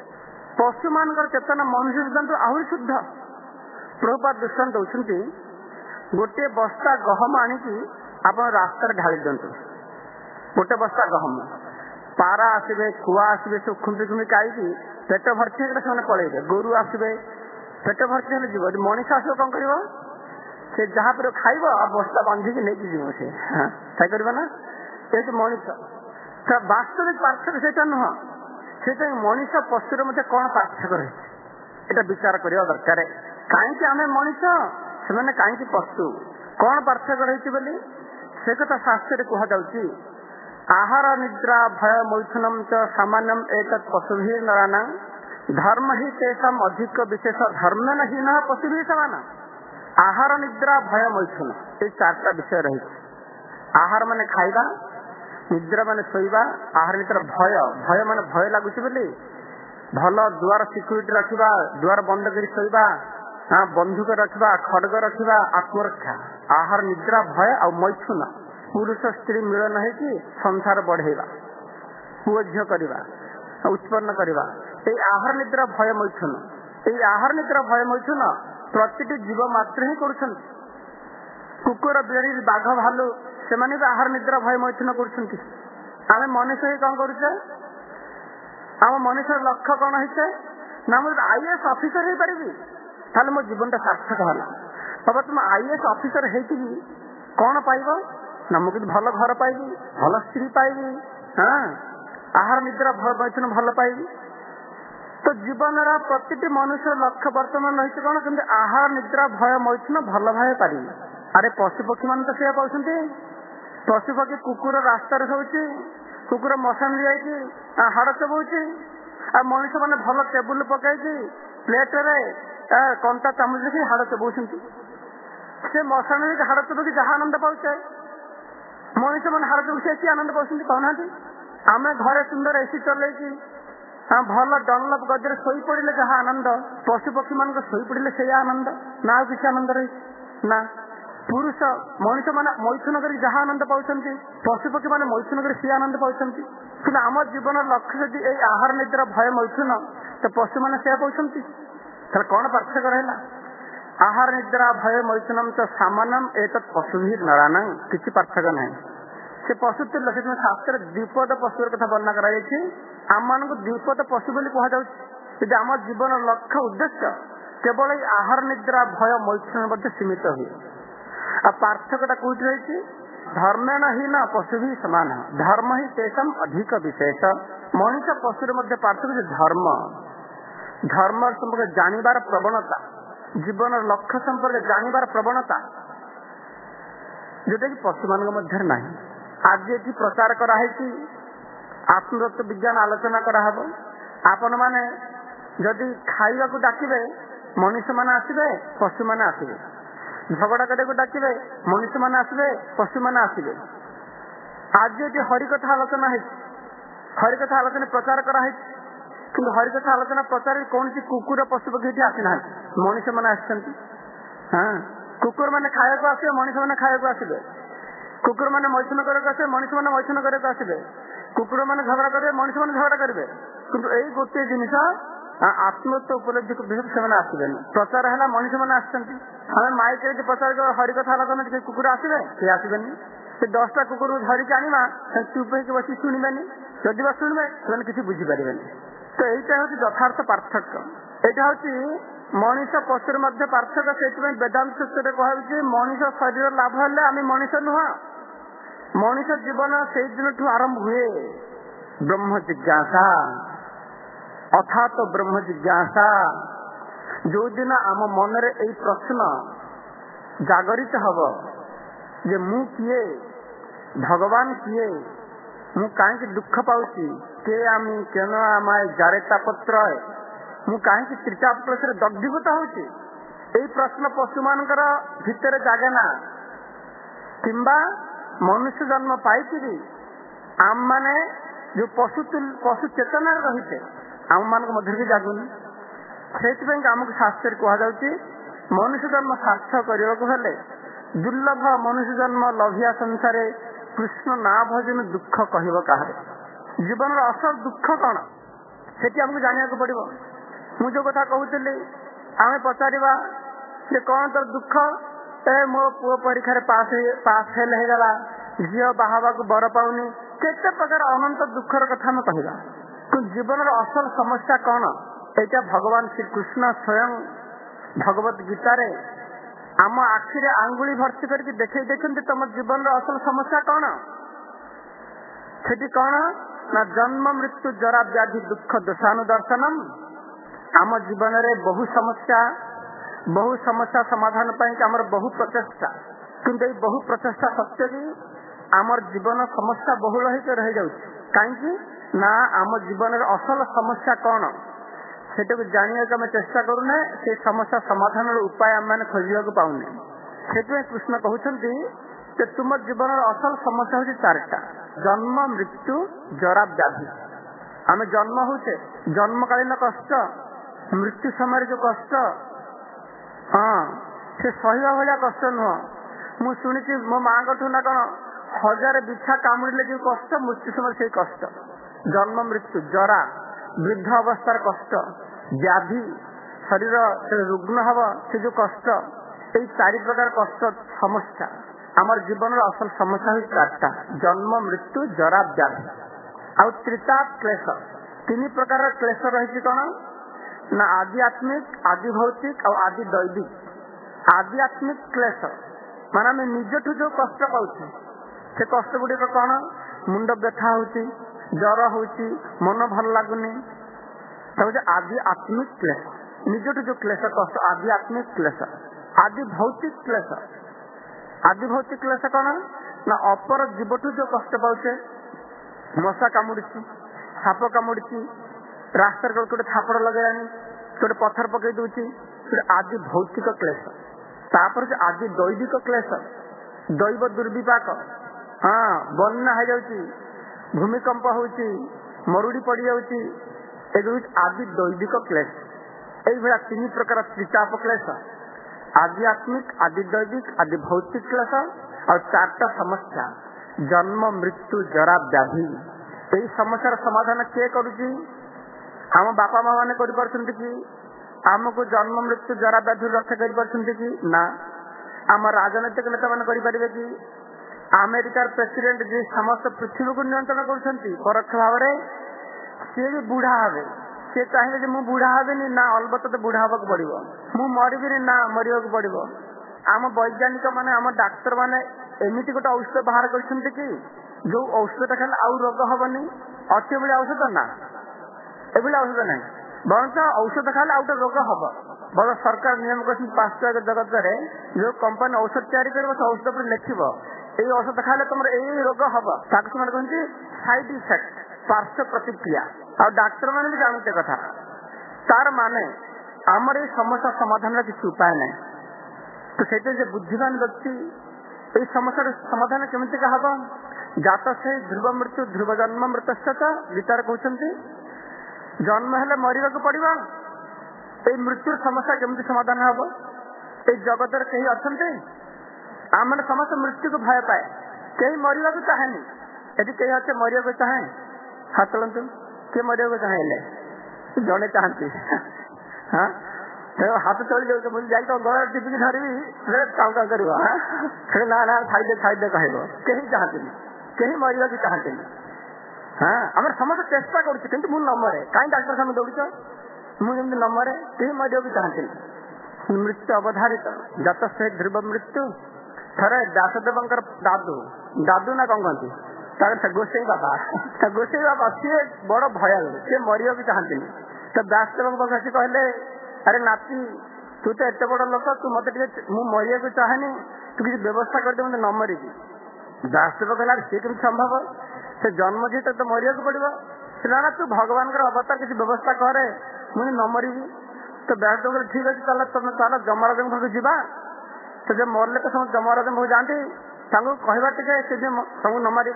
ପଶୁ ମାନଙ୍କର ଚେତନା ମନୁଷ୍ୟ ଚେତନାଠୁ ଆହୁରି ଶୁଦ୍ଧ। ପ୍ରଭୁପାଦ ଦୃଷ୍ଟାନ୍ତ ଦଉଛନ୍ତି, ଗୋଟିଏ ବସ୍ତା ଗହମ ଆଣିକି ଆପଣ ରାସ୍ତାରେ ଢାଳି ଦିଅନ୍ତୁ। ଗୋଟେ ବସ୍ତା ଗହମ, ପାରା ଆସିବେ, କୁଆ ଆସିବେ, ସବୁ ଖୁମ୍ପି ଖୁମ୍ପି ଖାଇକି ପେଟ ଭର୍ତ୍ତି ହେଇଗଲେ ସେମାନେ ପଳେଇବେ। ଗୋରୁ ଆସିବେ, ପେଟ ଭର୍ତ୍ତି ହେଲେ ଯିବ। ମଣିଷ ଆସିବ କଣ କରିବ? ସେ ଯାହା ପରେ ଖାଇବ ଆଉ ବସ୍ତା ବାନ୍ଧିକି ନେଇକି ଯିବ। ସେ ଖାଇପାରିବ ନା? ଯେହେତୁ ମଣିଷ ବାସ୍ତବିକ ପାର୍ଥକ୍ୟ ସେଇଟା ନୁହଁ। ସେଇଥିପାଇଁ ମଣିଷ ପଶୁର ମଧ୍ୟ କଣ ପାର୍ଥକ୍ୟ ରହିଛି ଏଇଟା ବିଚାର କରିବା ଦରକାର। କାହିଁକି ଆମେ ମଣିଷ, ସେମାନେ କାହିଁକି ପଶୁ, କଣ ପାର୍ଥକ୍ୟ ରହିଛି ବୋଲି ସେ କଥା ଶାସ୍ତ୍ରରେ କୁହାଯାଉଛି। ଆହାର ନିଦ୍ରା ଭୟ ମୈଥୁନମ ଚ ସାମାନ୍ୟମ ଏତତ୍ ପଶୁଭିଃ ନରାଣାଂ ଧର୍ମ ହି ତେଷାଂ ଅଧିକ ବିଶେଷ ଧର୍ମେନ ହୀନଃ ପଶୁଭିଃ ସମାନଃ। ଆହାର ନିଦ୍ରା ଭୟ ମୈଥୁନ ଏଇ ଚାରିଟା ବିଷୟ ରହିଛି। ଆହାର ମାନେ ଖାଇବା, ନିଦ୍ରା ମାନେ ଶୋଇବା, ଆହାର ନିଦ୍ରା ଭୟ, ଭୟ ମାନେ ଭୟ ଲାଗୁଛି ବୋଲି ଭଲ ଦୁଆର ସିକ୍ୟୁରିଟି ରଖିବା, ଦୁଆର ବନ୍ଦ କରି ଶୋଇବା, ବନ୍ଧୁକ ରଖିବା, ଖଡଗ ରଖିବା, ଆତ୍ମରକ୍ଷା। ଆହାର ନିଦ୍ରା ଭୟ ଆଉ ମୈଥୁନ, ପୁରୁଷ ସ୍ତ୍ରୀ ମିଳନ ହେଇକି ସଂସାର ବଢେଇବା, ପୁଅ ଝିଅ କରିବା, ଉତ୍ପନ୍ନ କରିବା। ଏଇ ଆହାର ନିଦ୍ରା ଭୟ ମୈଥୁନ, ଏଇ ଆହାର ନିଦ୍ରା ଭୟ ମୈଥୁନ ପ୍ରତିଟି ଜୀବ ମାତ୍ର ହିଁ କରୁଛନ୍ତି। କୁକୁର, ବିଲେଇ, ବାଘ, ଭାଲୁ ସେମାନେ ବି ଆହାର ନିଦ୍ରା ଭୟ ମୈଥୁନ କରୁଛନ୍ତି। ଆମେ ମଣିଷ ହିଁ କଣ କରୁଛେ? ଆମ ମଣିଷର ଲକ୍ଷ୍ୟ କଣ ହେଇছে ନା ମୁଁ ଆଇଏଏସ୍ ଅଫିସର ହେଇପାରିବି ତାହେଲେ ମୋ ଜୀବନଟା ସାର୍ଥକ ହେଲା। ବାବା ତୁମେ ଆଇଏଏସ୍ ଅଫିସର ହେଇକି କଣ ପାଇବ ନା ମୁଁ କିନ୍ତୁ ଭଲ ଘର ପାଇବି, ଭଲ ସ୍ତ୍ରୀ ପାଇବି, ହଁ ଆହାର ନିଦ୍ରା ଭୟ ମୈଥୁନ ଭଲ ପାଇବି। ତ ଜୀବନର ପ୍ରତିଟି ମନୁଷ୍ୟର ଲକ୍ଷ୍ୟ ବର୍ତ୍ତମାନ ରହିଛି କଣ? କିନ୍ତୁ ଆହାର ନିଦ୍ରା ଭୟ ମୈଥୁନ ଭଲ ଭାବେ ପାରିବି। ଆରେ ପଶୁ ପକ୍ଷୀ ମାନେ ତ ସେଇଆ ପାଉଛନ୍ତି। ପଶୁ ପକ୍ଷୀ କୁକୁର ରାସ୍ତାରେ ଶୋଉଛି, କୁକୁର ମଶାଣି ଯାଇକି ହାଡ ଚବଉଛି, ଆଉ ମଣିଷ ମାନେ ଭଲ ଟେବୁଲ ପକେଇକି ପ୍ଲେଟରେ କଣ୍ଟା ଚାମଚ ଦେଖି ହାଡ ଚବଉଛନ୍ତି। ସେ ମଶାଣିରେ ହାଡ ଚବକି ଯାହା ଆନନ୍ଦ ପାଉଛେ, ମଣିଷ ମାନେ ହାଡ ଚବକି କି ଆନନ୍ଦ ପାଉଛନ୍ତି କହୁନାହାନ୍ତି? ଆମେ ଘରେ ସୁନ୍ଦର ଏସି ଚଲେଇକି ଭଲ ଡନଲପ ଗଦିରେ ଶୋଇ ପଡିଲେ ଯାହା ଆନନ୍ଦ, ପଶୁ ପକ୍ଷୀ ମାନଙ୍କ ଶୋଇ ପଡିଲେ ସେଇଆ ଆନନ୍ଦ ନା ଆଉ କିଛି ଆନନ୍ଦ ରହିଛି ନା? ପୁରୁଷ ମଣିଷ ମାନେ ମୈଥୁନ କରି ଯାହା ଆନନ୍ଦ ପାଉଛନ୍ତି, ପଶୁ ପକ୍ଷୀ ମାନେ ମୈଥୁନ କରି ସିଏ ଆନନ୍ଦ ପାଉଛନ୍ତି। କିନ୍ତୁ ଆମ ଜୀବନର ଲକ୍ଷ୍ୟ ଯଦି ଏଇ ଆହାର ନିଦ୍ରା ଭୟ ମୈଥୁନ, ତ ପଶୁ ମାନେ ସେୟା ପାଉଛନ୍ତି। ତାହେଲେ କଣ ପାର୍ଥକ୍ୟ ରହିଲା? ଆହାର ନିଦ୍ରା ଭୟ ମୈଥୁନମ ତ ସାମାନମ ଏତତ୍ ପଶୁଭିଃ ନରାଣାଂ, କିଛି ପାର୍ଥକ୍ୟ ନାହିଁ। ସେ ପଶୁ ତୁଲ୍ୟ। ସେଥିପାଇଁ ଶାସ୍ତ୍ରରେ ଦ୍ୱିପଦ ପଶୁର କଥା ବର୍ଣ୍ଣନା କରାଯାଇଛି। ଆମମାନଙ୍କୁ ଦ୍ୱିପଦ ପଶୁ ବୋଲି କୁହାଯାଉଛି। ଯଦି ଆମ ଜୀବନର ଲକ୍ଷ୍ୟ ଉଦ୍ଦେଶ୍ୟ କେବଳ ଏଇ ଆହାର ନିଦ୍ରା ଭୟ ମୈଥୁନ ମଧ୍ୟ ସୀମିତ ହୁଏ। ଆଉ ପାର୍ଥକ୍ୟଟା କୋଉଠି ରହିଛି? ଧର୍ମେଣ ହୀନ ପଶୁଭିଃ ସମାନଃ ଧର୍ମ ହିଁ ତେଷାଂ ଅଧିକ ବିଶେଷ। ମଣିଷ ପଶୁର ମଧ୍ୟ ପାର୍ଥକ୍ୟ ଧର୍ମ, ଧର୍ମ ସମ୍ପର୍କରେ ଜାଣିବାର ପ୍ରବଣତା, ଜୀବନର ଲକ୍ଷ୍ୟ ସମ୍ପର୍କରେ ଜାଣିବାର ପ୍ରବଣତା, ଯୋଉଟା କି ପଶୁମାନଙ୍କ ମଧ୍ୟରେ ନାହିଁ। ଆଜି ଏଠି ପ୍ରଚାର କରାହେଇଛି, ଆତ୍ମତତ୍ତ୍ୱ ବିଜ୍ଞାନ ଆଲୋଚନା କରାହବ। ଆପଣ ମାନେ ଯଦି ଖାଇବାକୁ ଡାକିବେ ମଣିଷ ମାନେ ଆସିବେ, ପଶୁ ମାନେ ଆସିବେ। ଝଗଡା କରିବାକୁ ଡାକିବେ ମଣିଷ ମାନେ ଆସିବେ, ପଶୁ ମାନେ ଆସିବେ। ଆଜି ଏଠି ହରିକଥା ଆଲୋଚନା ହେଇଛି, ହରିକଥା ଆଲୋଚନା ପ୍ରଚାର କରାହେଇଛି। କିନ୍ତୁ ହରିକଥା ଆଲୋଚନା ପ୍ରଚାରରେ କୌଣସି କୁକୁର ପଶୁ ପକ୍ଷୀ ଏଠି ଆସିନାହାନ୍ତି, ମଣିଷ ମାନେ ଆସିଛନ୍ତି। ହଁ କୁକୁର ମାନେ ଖାଇବାକୁ ଆସିବେ, ମଣିଷ ମାନେ ଖାଇବାକୁ ଆସିବେ। କୁକୁର ମାନେ ମୈଥୁନ କରିବାକୁ ଆସିବେ, ମଣିଷ ମାନେ ମୈଥୁନ କରିବାକୁ ଆସିବେ। କୁକୁର ମାନେ ଝଗଡା କରିବେ, ମଣିଷ ମାନେ ଝଗଡା କରିବେ। କିନ୍ତୁ ଏଇ ଗୋଟିଏ ଜିନିଷ ଆତ୍ମତ୍ୱ ଉପଲବ୍ଧିକୁ ସେମାନେ ଆସିବେନି। ପ୍ରଚାର ହେଲା, ମଣିଷ ମାନେ ଆସିଛନ୍ତି। ଆମେ ମାଇକରେ ଯଦି ପ୍ରଚାର କର ହରି କଥା ଆଲୋଚନା ଟିକେ କୁକୁର ଆସିବେ, ସେ ଆସିବେନି। ସେ ଦଶଟା କୁକୁରକୁ ଧରିକି ଆଣିବା, ଚୁପ ହେଇକି ବସି ଶୁଣିବେନି। ଯଦି ବା ଶୁଣିବେ ସେମାନେ କିଛି ବୁଝିପାରିବେନି। ତ ଏଇଟା ହଉଛି ଯଥାର୍ଥ ପାର୍ଥକ୍ୟ। ଏଇଟା ହଉଛି ମଣିଷ ପଶୁର ମଧ୍ୟ ପାର୍ଥକ୍ୟ। ସେଇଥିପାଇଁ ବେଦାନ୍ତ ସୂତ୍ରରେ କୁହାଯାଉଛି ମଣିଷ ଶରୀର ଲାଭ ହେଲେ ଆମେ ମଣିଷ ନୁହଁ। ମଣିଷ ଜୀବନ ସେଇ ଦିନଠୁ ଆରମ୍ଭ ହୁଏ। ବ୍ରହ୍ମ ଜିଜ୍ଞାସା, ଅଥାତ ବ୍ରହ୍ମ ଜିଜ୍ଞାସା। ଯୋଉଦିନ ଆମ ମନରେ ଏଇ ପ୍ରଶ୍ନ ଜାଗରିତ ହବ ଯେ ମୁଁ କିଏ, ଭଗବାନ କିଏ, ମୁଁ କାହିଁକି ଦୁଃଖ ପାଉଛି, କେ ଆମେ କେନ আমায় ଯାରେ ତାପତ୍ରୟ, ମୁଁ କାହିଁକି ତ୍ରିତାପକ୍ଲେଶରେ ଦଗ୍ଧୀଭୂତ ହଉଛି, ଏଇ ପ୍ରଶ୍ନ ପଶୁ ମାନଙ୍କର ଭିତରେ ଜାଗେ ନା। କିମ୍ବା ମନୁଷ୍ୟ ଜନ୍ମ ପାଇକିରି ଆମ ମାନେ ଯୋଉ ପଶୁ ପଶୁ ଚେତନାରେ ରହିଛେ ଆମ ମାନଙ୍କ ମଧ୍ୟରେ ବି ଜାଗୁନି। ସେଇଥିପାଇଁ ଆମକୁ ଶାସ୍ତ୍ରରେ କୁହାଯାଉଛି ମନୁଷ୍ୟ ଜନ୍ମ ସାର୍ଥକ କରିବାକୁ ହେଲେ ଦୁର୍ଲଭ ମନୁଷ୍ୟ ଜନ୍ମ ଲଭିଆ ସଂସାରେ କୃଷ୍ଣ ନା ଭଜନ ଦୁଃଖ କହିବ କାହାରେ। ଜୀବନର ଅସଲ ଦୁଃଖ କଣ ସେଠି ଆମକୁ ଜାଣିବାକୁ ପଡିବ। ମୁଁ ଯୋଉ କଥା କହୁଥିଲି, ଆମେ ପଚାରିବା ଯେ କଣ ତୋର ଦୁଃଖ, ଏ ମୋ ପୁଅ ପରୀକ୍ଷାରେ ପାସ୍ ପାସ୍ ଫେଲ ହେଇଗଲା, ଝିଅ ବାହା ହେବାକୁ ବର ପାଉନି, କେତେ ପ୍ରକାର ଅନନ୍ତ ଦୁଃଖର କଥା ଆମେ କହିବା। କିନ୍ତୁ ଜୀବନର ଅସଲ ସମସ୍ୟା କଣ, ଏଇଟା ଭଗବାନ ଶ୍ରୀକୃଷ୍ଣ ସ୍ୱୟଂ ଭଗବତ ଗୀତାରେ ଆମ ଆଖିରେ ଆଙ୍ଗୁଳି ଭର୍ତ୍ତି କରିକି ଦେଖେଇ ଦେଇଛନ୍ତି ତମ ଜୀବନର ଅସଲ ସମସ୍ୟା କଣ। ସେଠି କଣ ନା ଜନ୍ମ ମୃତ୍ୟୁ ଜରା ବ୍ୟାଧି ଦୁଃଖ ଦୋଷାନୁଦର୍ଶନମ। ଆମ ଜୀବନରେ ବହୁ ସମସ୍ୟା, ବହୁ ସମସ୍ୟା ସମାଧାନ ପାଇଁ ଆମର ବହୁ ପ୍ରଚେଷ୍ଟା, କିନ୍ତୁ ଏଇ ବହୁ ପ୍ରଚେଷ୍ଟା ସତ୍ତ୍ୱେ ବି ଆମର ଜୀବନ ସମସ୍ୟା ବହୁଳ ହେଇକି ରହିଯାଉଛି। କାହିଁକି ନା ଆମ ଜୀବନର ଅସଲ ସମସ୍ୟା କଣ ସେଟାକୁ ଜାଣିବାକୁ ଆମେ ଚେଷ୍ଟା କରୁନେ, ସେ ସମସ୍ୟା ସମାଧାନର ଉପାୟ ଆମେ ଖୋଜିବାକୁ ପାଉନେ। ସେଥିପାଇଁ କୃଷ୍ଣ କହୁଛନ୍ତି ଯେ ତୁମ ଜୀବନର ଅସଲ ସମସ୍ୟା ହଉଛି ଚାରିଟା, ଜନ୍ମ ମୃତ୍ୟୁ ଜରା ବ୍ୟାଧି। ଆମେ ଜନ୍ମ ହଉଛେ, ଜନ୍ମକାଳୀନ କଷ୍ଟ, ମୃତ୍ୟୁ ସମୟରେ ଯୋଉ କଷ୍ଟ, ହଁ ସେ ସହିବା ଭଳିଆ କଷ୍ଟ ନୁହଁ। ମୁଁ ଶୁଣିଛି ମୋ ମାଙ୍କଠୁ ନା କଣ ହଜାରେ ବିଛା କାମୁଡ଼ିଲେ ଯୋଉ କଷ୍ଟ, ମୃତ୍ୟୁ ସମୟରେ ସେଇ କଷ୍ଟ। ଜନ୍ମ ମୃତ୍ୟୁ ଜରା, ବୃଦ୍ଧ ଅବସ୍ଥାର କଷ୍ଟ, ବ୍ୟାଧି, ଶରୀର ରୁଗ୍ଣ ହବ ସେ ଯୋଉ କଷ୍ଟ, ଏଇ ଚାରି ପ୍ରକାର କଷ୍ଟ ସମସ୍ୟା। ଆମର ଜୀବନର ଅସଲ ସମସ୍ୟା ହଉଛି ଚାରିଟା, ଜନ୍ମ ମୃତ୍ୟୁ ଜରା ବ୍ୟାଧି। ଆଉ ତ୍ରିତାପ କ୍ଲେଶ, ତିନି ପ୍ରକାରର କ୍ଲେଶ ରହିଛି କଣ ନା ଆଧ୍ୟାତ୍ମିକ, ଆଦି ଭୌତିକ ଆଉ ଆଦି ଦୈବିକ। ଆଧ୍ୟାତ୍ମିକ କ୍ଲେଶ ମାନେ ଆମେ ନିଜଠୁ ଯୋଉ କଷ୍ଟ ପାଉଛୁ, ସେ କଷ୍ଟ ଗୁଡିକ କଣ, ମୁଣ୍ଡ ବ୍ୟଥା ହଉଛି, ଜର ହଉଛି, ମନ ଭଲ ଲାଗୁନି, ହଉଛି ଆଦି ଆତ୍ମିକ କ୍ଲେଶ। ନିଜଠୁ ଯୋଉ କ୍ଲେଶ କଷ୍ଟ ଆଧ୍ୟାତ୍ମିକ କ୍ଲେଶ। ଆଦି ଭୌତିକ କ୍ଲେଶ, ଆଦି ଭୌତିକ କ୍ଲେଶ କଣ ନା ଅପର ଜୀବଠୁ ଯୋଉ କଷ୍ଟ ପାଉଛେ, ମଶା କାମୁଡିଛି, ସାପ କାମୁଡିଛି, ରାସ୍ତାରେ ଗୋଟେ ଥାପଡ ଲଗେଇଲାଣି, ଗୋଟେ ପଥର ପକେଇ ଦଉଛି, ଆଦି ଭୌତିକ କ୍ଲେଶ। ତାପରେ ଆଦି ଦୈବିକ କ୍ଲେଶ, ଦୈବ ଦୁର୍ବିପାକ, ହଁ ବନ୍ୟା ହେଇଯାଉଛି, ଭୂମିକମ୍ପ ହଉଛି, ମରୁଡି ପଡିଯାଉଛି, ଏଗୁଡିକ ହଉଛି ଆଦି ଦୈବିକ କ୍ଲେଶ। এইভଳିଆ ତିନି ପ୍ରକାର ତ୍ରିତାପ କ୍ଲେଶ, ଆଧ୍ୟାତ୍ମିକ, ଆଦି ଦୈବିକ, ଆଦି ଭୌତିକ କ୍ଲେଶ, ଆଉ ଚାରିଟା ସମସ୍ୟା ଜନ୍ମ ମୃତ୍ୟୁ ଜରା ବ୍ୟାଧି। ଏଇ ସମସ୍ୟାର ସମାଧାନ କିଏ କରୁଛି? ଆମ ବାପା ମା ମାନେ କରିପାରୁଛନ୍ତି କି? ଆମକୁ ଜନ୍ମ ମୃତ୍ୟୁ ଜରା ବ୍ୟାଧିରୁ ରକ୍ଷା କରିପାରୁଛନ୍ତି କି? ନା। ଆମ ରାଜନୈତିକ ନେତା ମାନେ କରିପାରିବେ କି? ଆମେରିକାର ପ୍ରେସିଡେଣ୍ଟ ଯିଏ ସମସ୍ତ ପୃଥିବୀକୁ ନିୟନ୍ତ୍ରଣ କରୁଛନ୍ତି ପରୋକ୍ଷ ଭାବରେ, ସିଏ ବି ବୁଢା ହେବେ। ସେ ଚାହିଁବେ ଯେ ମୁଁ ବୁଢା ହେବିନି, ନା ଅଲବତ ତ ବୁଢା ହବାକୁ ପଡିବ। ମୁଁ ମରିବିନି, ନା ମରିବାକୁ ପଡିବ। ଆମ ବୈଜ୍ଞାନିକ ମାନେ, ଆମ ଡାକ୍ତର ମାନେ ଏମିତି ଗୋଟେ ଔଷଧ ବାହାର କରିଛନ୍ତି କି ଯୋଉ ଔଷଧ ଖାଇଲେ ଆଉ ରୋଗ ହବନି। ଅଛି ଏଭଳି ଔଷଧ? ନା, ଏଭଳି ଔଷଧ ନାହିଁ। ବରଂ ଔଷଧ ଖାଇଲେ ଆଉ ଗୋଟେ ରୋଗ ହବ। ବଡ ସରକାର ନିୟମ କରିଛନ୍ତି ପାଶ୍ଚାତ୍ୟ ଜଗତରେ, ଯୋଉ କମ୍ପାନୀ ଔଷଧ ତିଆରି କରିବ ସେ ଔଷଧ ଉପରେ ଲେଖିବ ଏଇ ଔଷଧ ଖାଇଲେ ତମର ଏଇ ରୋଗ ହବ। ତାକୁ ସେମାନେ କହନ୍ତି ସାଇଡ ଇଫେକ୍ଟ, ପାର୍ଶ୍ୱ ପ୍ରତିକ୍ରିୟା। ଆଉ ଡାକ୍ତର ମାନେ ବି ଜାଣନ୍ତି କଥା। ତାର ମାନେ ଆମର ଏଇ ସମସ୍ୟା ସମାଧାନର କିଛି ଉପାୟ ନାହିଁ। ତ ସେଇଥିପାଇଁ ଯେ ବୁଦ୍ଧିମାନ ବ୍ୟକ୍ତି ଏଇ ସମସ୍ୟାର ସମାଧାନ କେମିତିକା ହବ? ଜାତ ସେଇ ଧ୍ରୁବ ମୃତ୍ୟୁ ଧ୍ରୁବ ଜନ୍ମ ମୃତ୍ୟୁଶ୍ଚ, ଗୀତାରେ କହୁଛନ୍ତି ଜନ୍ମ ହେଲେ ମରିବାକୁ ପଡିବ। ଏଇ ମୃତ୍ୟୁର ସମସ୍ୟା କେମିତି ସମାଧାନ ହବ? ଏଇ ଜଗତରେ କେହି ଅଛନ୍ତି? ଆମେ ସମସ୍ତେ ମୃତ୍ୟୁକୁ ଭୟ ପାଏ, कहीं मरिया को चाहेनी एटी कहीं अच्छे मरिया को चाहे हाथ चलतु किए मरिया को चाहे जड़े चाहती हाँ हाथ चल जाऊ मुझे जाए तो गला टिपिक धरवी काउ काउ कर ना ना खाइदे खाइदे कह कहीं चाहती कहीं मरिया को चाहती हाँ आम समस्त चेष्टा करुच्छे कि मुझे नमरे कहीं डाक्टर सामने दौड़ मुझे नमरे कहीं मरिया को चाहती मृत्यु अवधारित जात से ध्रुव मृत्यु थे व्यासदेव दादू दादू ना कौन कहती गोसाई बाबा गोसाई बाबा सी बड़ भयाल सी मरिया भी चाहती तो व्यासदेव पाखे कहले अरे नाती तू तो एत बड़ लोक तू मत मु मरिया को चाहेनी तू किसी व्यवस्था करदे मत न मरिकी व्यासदेव कहला सी कमी संभव से जन्म जी तो मरिया को पड़ो ना तू भगवान अवतार किसी व्यवस्था करे मुझे न मरिबी तो व्यासदेव कहले ठीक अच्छे चल तुम चल जमराज पाखु जा तो जब मरले तो समस्त जमराज पाखु जाती कहवा टे सब न मारे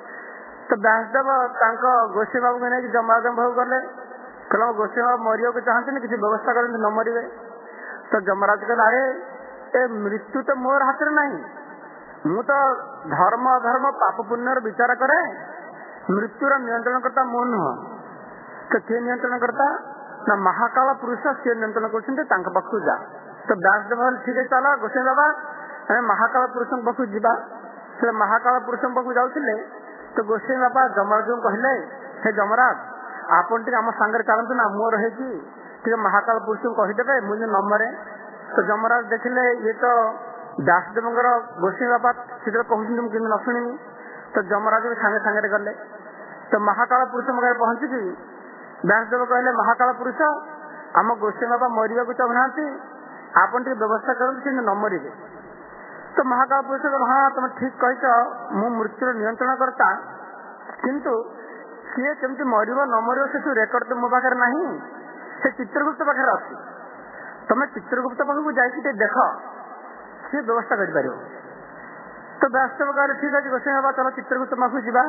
तो व्यासदेव गोसाई बाबू को नहीं जमराज पाखु गले कहला गोसाई बाबू मरिया को चाहते किसी व्यवस्था करते न मरे तो जमराज कहला अरे ए मृत्यु तो मोर हाथ में नहीं मु तो धर्म अधर्म पाप पुण्य विचार करे मृत्युर नियंत्रण करता मु नुह तो किए नियंत्रण करता ना महाकाल पुरुष सी नियंत्रण कर पाखु जा तो व्यासदेव ठीक है चल गोसाई बाबा हमें महाकाल पुरुष पाखु जा से महाकाल पुरुष पाखु जाऊे तो गोसाई बाबा जमराज को कहले हे जमराज आपन टे आम सांगे चलतु ना मोर है महाकाल पुरुष को कहीदेवे मुझे न मरे तो जमराज देखिले ये तो व्यासदेव गोसाई बाबा से कहते मुझे न शुणी तो जमराज भी सांगे सांगे गले तो महाकाल पुरुष पाखे पहुंची व्यासदेव कहले महाकाल पुरुष आम गोसाई बाबा मरिया को चाहूना आपन टे व्यवस्था करते न मरे तो महाकाल पुरुष हाँ तुम ठीक कह मु मृत्युर नियंत्रण करता किंतु सी केमती मर न मर से रेकर्ड तो मो पाखे ना से चित्रगुप्त पाखे अच्छी तुम चित्रगुप्त पाखक जाइए देख सी व्यवस्था कर तो व्यासदेव कहले ठीक अच्छे गोसाई बाबा चलो चित्रगुप्त पाखक जा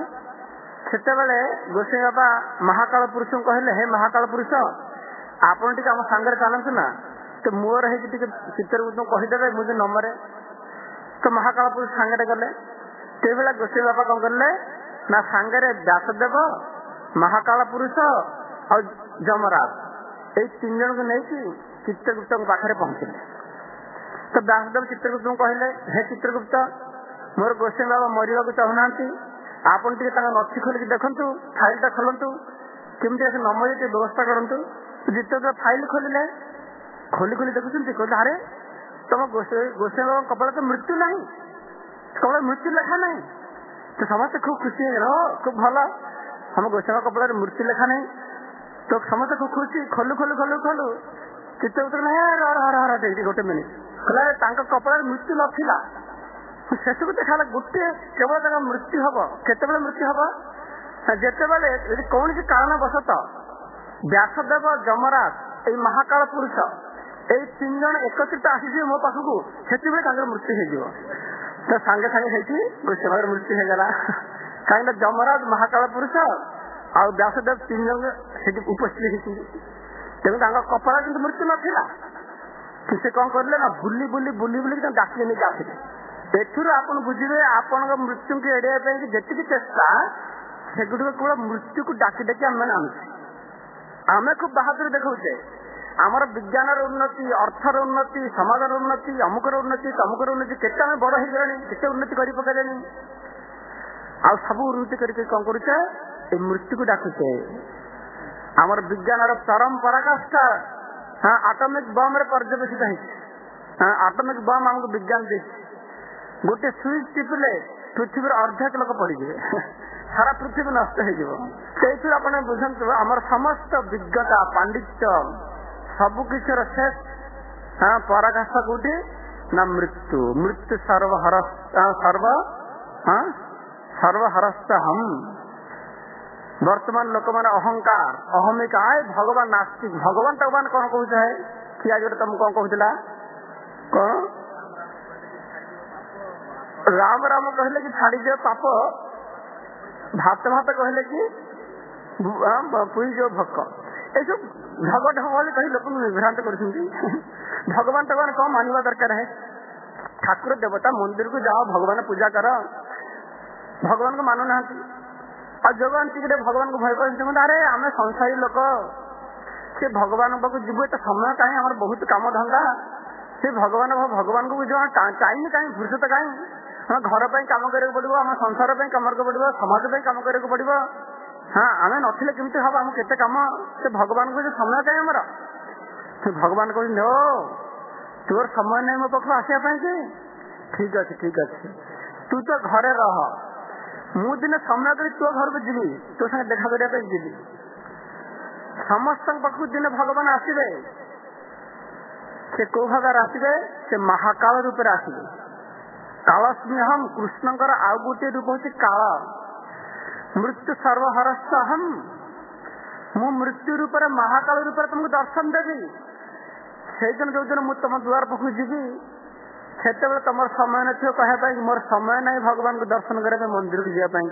से गोसाई बाबा महाकाल पुरुष को कहले हे महाकाल पुरुष आपन टे आम सांगे चलतु ना तो मोर है चित्रगुप्त कहीदेवे मुझे न मरे तो महाकाल पुरुष सांगे गले से गोसाई बाबा कौन कले ना सांगे व्यासदेव महाकाल पुरुष और जमराज ये तीन जन को नहीं चित्रगुप्त पाखे पहुंचले तो व्यासदेव चित्रगुप्त को कहले हे चित्रगुप्त मोर गोसाई बाबा मरिया को चाहूना आपन टे नथी खोलिक देखु फाइल टा खोलतु केमती न मरी व्यवस्था करूँ जिते फाइल खोलिले खोली खोली देखुं कहते अरे तुम गोसाई गोसाई बाबा कपाल तो मृत्यु ना कपाल मृत्यु लेखा ना तो समस्त खूब खुशी हो खूब भल हम गोसाई बाबा कपाल मृत्यु लेखा नहीं तो समस्त खूब खुशी खोलु खोलु खोलु खोलु चित्रगुप्त ना गोटे मिनिट कहला कपाल मृत्यु नाला शेष को देखा गोटे केवल मृत्यु हम केत मृत्यु हम जिते कौन कारण बसत व्यासदेव जमराज ये महाकाल पुरुष ये तीन जन एकत्रित आसी मो पाखक से मृत्यु हो तो सांगे सांगे गोसाई बाबा मृत्यु होगला कहीं जमराज महाकाल पुरुष आ व्यासदेव तीन जन उपस्थित तेणु कपाल कि मृत्यु नाला से कौन कर बुली बुली बुली बुलिक डाकी नहीं आसिले एथुर आपन बुझे आपण मृत्यु को एड़ाई जी चेष्टा सेगुड़ केवल मृत्यु को डाकी डाकी आम आनुचे आम खूब बहादुर देखा आमर विज्ञान उन्नति अर्थर उन्नति समाजर उन्नति अमुकर उन्नति तमुकर उन्नति केते आम बड़ हो गले उन्नति कर पकड़े आ सब उन्नति करके कौन करुचे मृत्यु को डाकुचे आमर विज्ञान चरम पराकाष्ठा हाँ आटमिक बम रे पर्यवेक्षित है आटमिक बम आमको विज्ञान दे गोटे सुइच टिपिले पृथ्वी अर्धेक लोक पड़े सारा पृथ्वी नष्ट हो बुझु आम समस्त विज्ञता पांडित्य सबकिछर शेष हाँ पराकाष्ठा कौटी ना मृत्यु मृत्यु सर्वहर सर्व हाँ सर्वहरस्त हम वर्तमान लोक मान अहंकार अहमिका आए भगवान नास्तिक भगवान भगवान कौन कहे कि आज गोटे तुम कौन कहला कौन राम राम कहले कि छाड़ी दियो पाप भात भात कहले कि पुई जो भक्क ये सब ढग ढग कही लोक विभ्रांत कर भगवान भगवान कौन मानवा दरकार है ठाकुर देवता मंदिर को जाओ भगवान पूजा कर भगवान को मानु ना और जो टे भगवान को भय कर अरे आम संसारी लोक से भगवान पाक जीव तो समय कहीं आम बहुत कम धंदा से भगवान भगवान को बुझ टाइम कहीं फुर्सत कहीं हम घर पर कम करने पड़ो आम संसार पर कम करने पड़ो समाज पर कम करने पड़ो हाँ आम नथिले केमती हम आम केते कम से भगवान को समय कहीं आमर से भगवान कह नो तोर समय नहीं मो पाख आसापी कि ठीक अच्छे ठीक अच्छे तू तो घरे रह मु दिन समय कर तो घर को जीवी तो संगे देखा करने जीवी समस्त पाखु दिन भगवान आसवे से कौ भागार आसवे से महाकाल रूप आसवे कालस्मी हम कृष्णकर आउ गोटे रूप हूँ काल मृत्यु सर्वहरस्थ हम मु मृत्यु रूप महाकाल रूप तुमको दर्शन देवी से दिन जो दिन मुझे तुम द्वार पाखु जीवी से तुम समय न कह मोर समय नहीं भगवान को दर्शन करने मंदिर को जावाई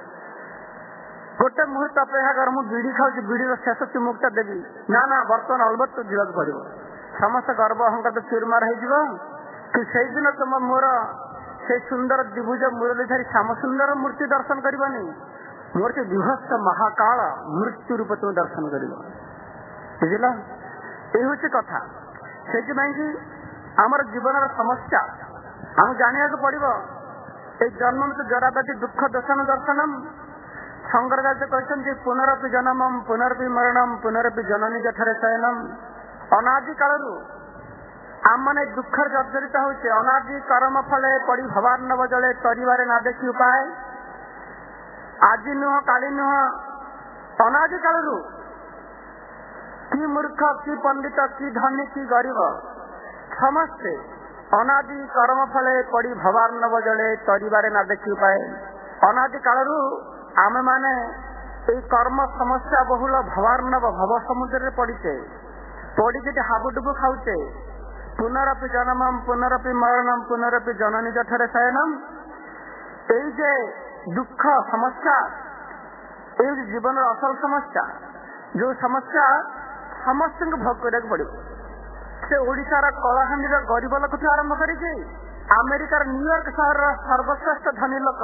गोटे मुहूर्त अपेक्षा कर मुझे बीड़ी खाऊँ बीड़ी शेष चुमुकटा देवी ना ना बर्तमान अलबत् तो जीवा पड़ो समस्त गर्व अहंकार तो चूरमार हो कि से दिन तुम मोर से सुंदर दिभुज मुरलीधारी श्याम सुंदर मूर्ति दर्शन करनी मोर से विभत्स महाकाल मृत्यु रूप तुम दर्शन कर बुझल ये हूँ कथा से आमर जीवन समस्या आम जाना पड़ो ये जन्म तो जराव्याधि दुख दर्शन दर्शनम शंकराचार्य कहते पुनरपि जन्मम पुनरपि मरणम पुनरपि जननी जठरे शयनम अनादि कालू आम मैंने दुखर जर्जरित होचे अनादि कर्म फले पड़ी भवार नव जले तरीबारे ना देखी उपाय आज नुह काली नुह अनादि कालू कि मूर्ख कि पंडित कि धनी कि गरीब समस्ते अनादि कर्म फले पड़ी भवार नव जले तरीबारे ना देखी उपाय अनादि कालू आमे माने ए कर्म समस्या बहुल भवार्णव भव समुद्र पड़ीचे पड़ी हाबुडुबु खाऊचे पुनरपि जन्मम पुनरपि मरणम पुनरपि जननी जठरे शयनम ये दुख समस्या ये जीवन असल समस्या जो समस्या समस्त भोग करने पड़ो से ओडिशार कलाहांडी गरीब लोक आरंभ करके अमेरिकार न्यूयॉर्क सहर सर्वश्रेष्ठ धनी लोक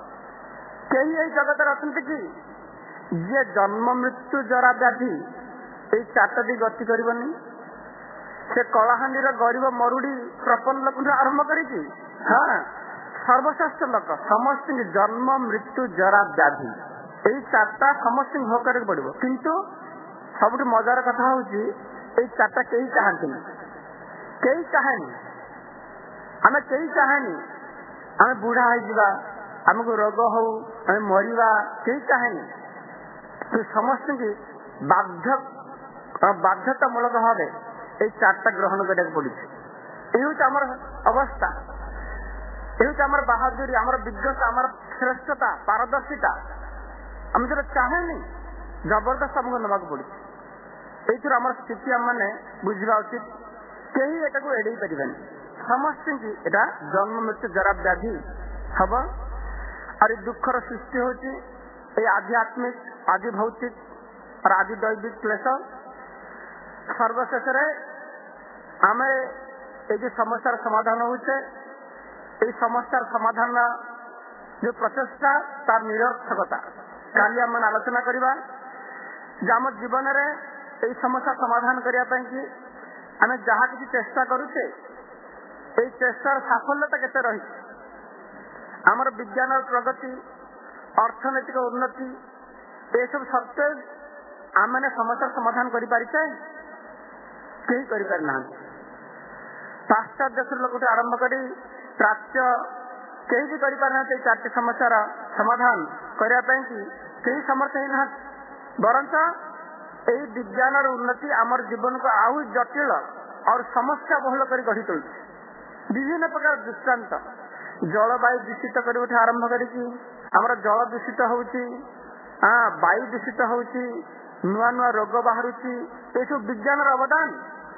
कई यही जगत अच्छा कि जे जन्म मृत्यु जरा व्याधि ये चारटी गति करनी से कलाहांडी गरीब मरुड़ी प्रपन लोक आरंभ करी हाँ सर्वश्रेष्ठ लोक समस्त जन्म मृत्यु जरा व्याधि यही चार्टा समस्त भोग करके पड़ो किंतु सब मजार कथा हूँ चार्टा कई चाहती कई चाहेनी आम कई चाहेनी आम बुढ़ा हो आमको रोग हो आम मरवा कई चाहेनी तो समस्त की बाध्य बाध्यतामूलक भाव ये चार्टा ग्रहण करने पड़ी ये हूँ अवस्था ये हूँ बहादुरी आम विज्ञता आम श्रेष्ठता पारदर्शिता आम जो चाहेनी जबरदस्त आमको नवाक पड़ी ये आम स्थिति आम मैंने बुझा उचित कहीं एटा को एड़े पारे समस्त की जन्म मृत्यु जरा व्याधि हम और दुखर सृष्टि होची ये आध्यात्मिक आदि भौतिक और आदि दैविक क्लेश सर्वशेष आम ये समस्यार समाधान होचे ये समस्यार समाधान जो प्रचेषा तार निरर्थकता काली आम आलोचना करवा आम जीवन में यही समस्या समाधान करने कि आम जहाँ किसी चेष्टा करुचे ये चेष्टार साफल्यता केते रही आमर विज्ञान प्रगति अर्थनैतिक उन्नति ये सब सत्वे आम मैंने समस्या समाधान कर पारिचे कहीं कर पारिना पाश्चात्य देश लोक आरंभ कर प्राच्य कहीं भी कर पारिना चार समस्यार समाधान करने कहीं समर्थ होना बरंच यही विज्ञान उन्नति आमर जीवन को आउ जटिल और समस्या बहुल कर गढ़ी तोल विभिन्न प्रकार दृष्टांत जलवायु दूषित कर आरंभ कर जल दूषित होची हाँ वायु दूषित होची नुआ नुआ रोग बाहर ये सब विज्ञान अवदान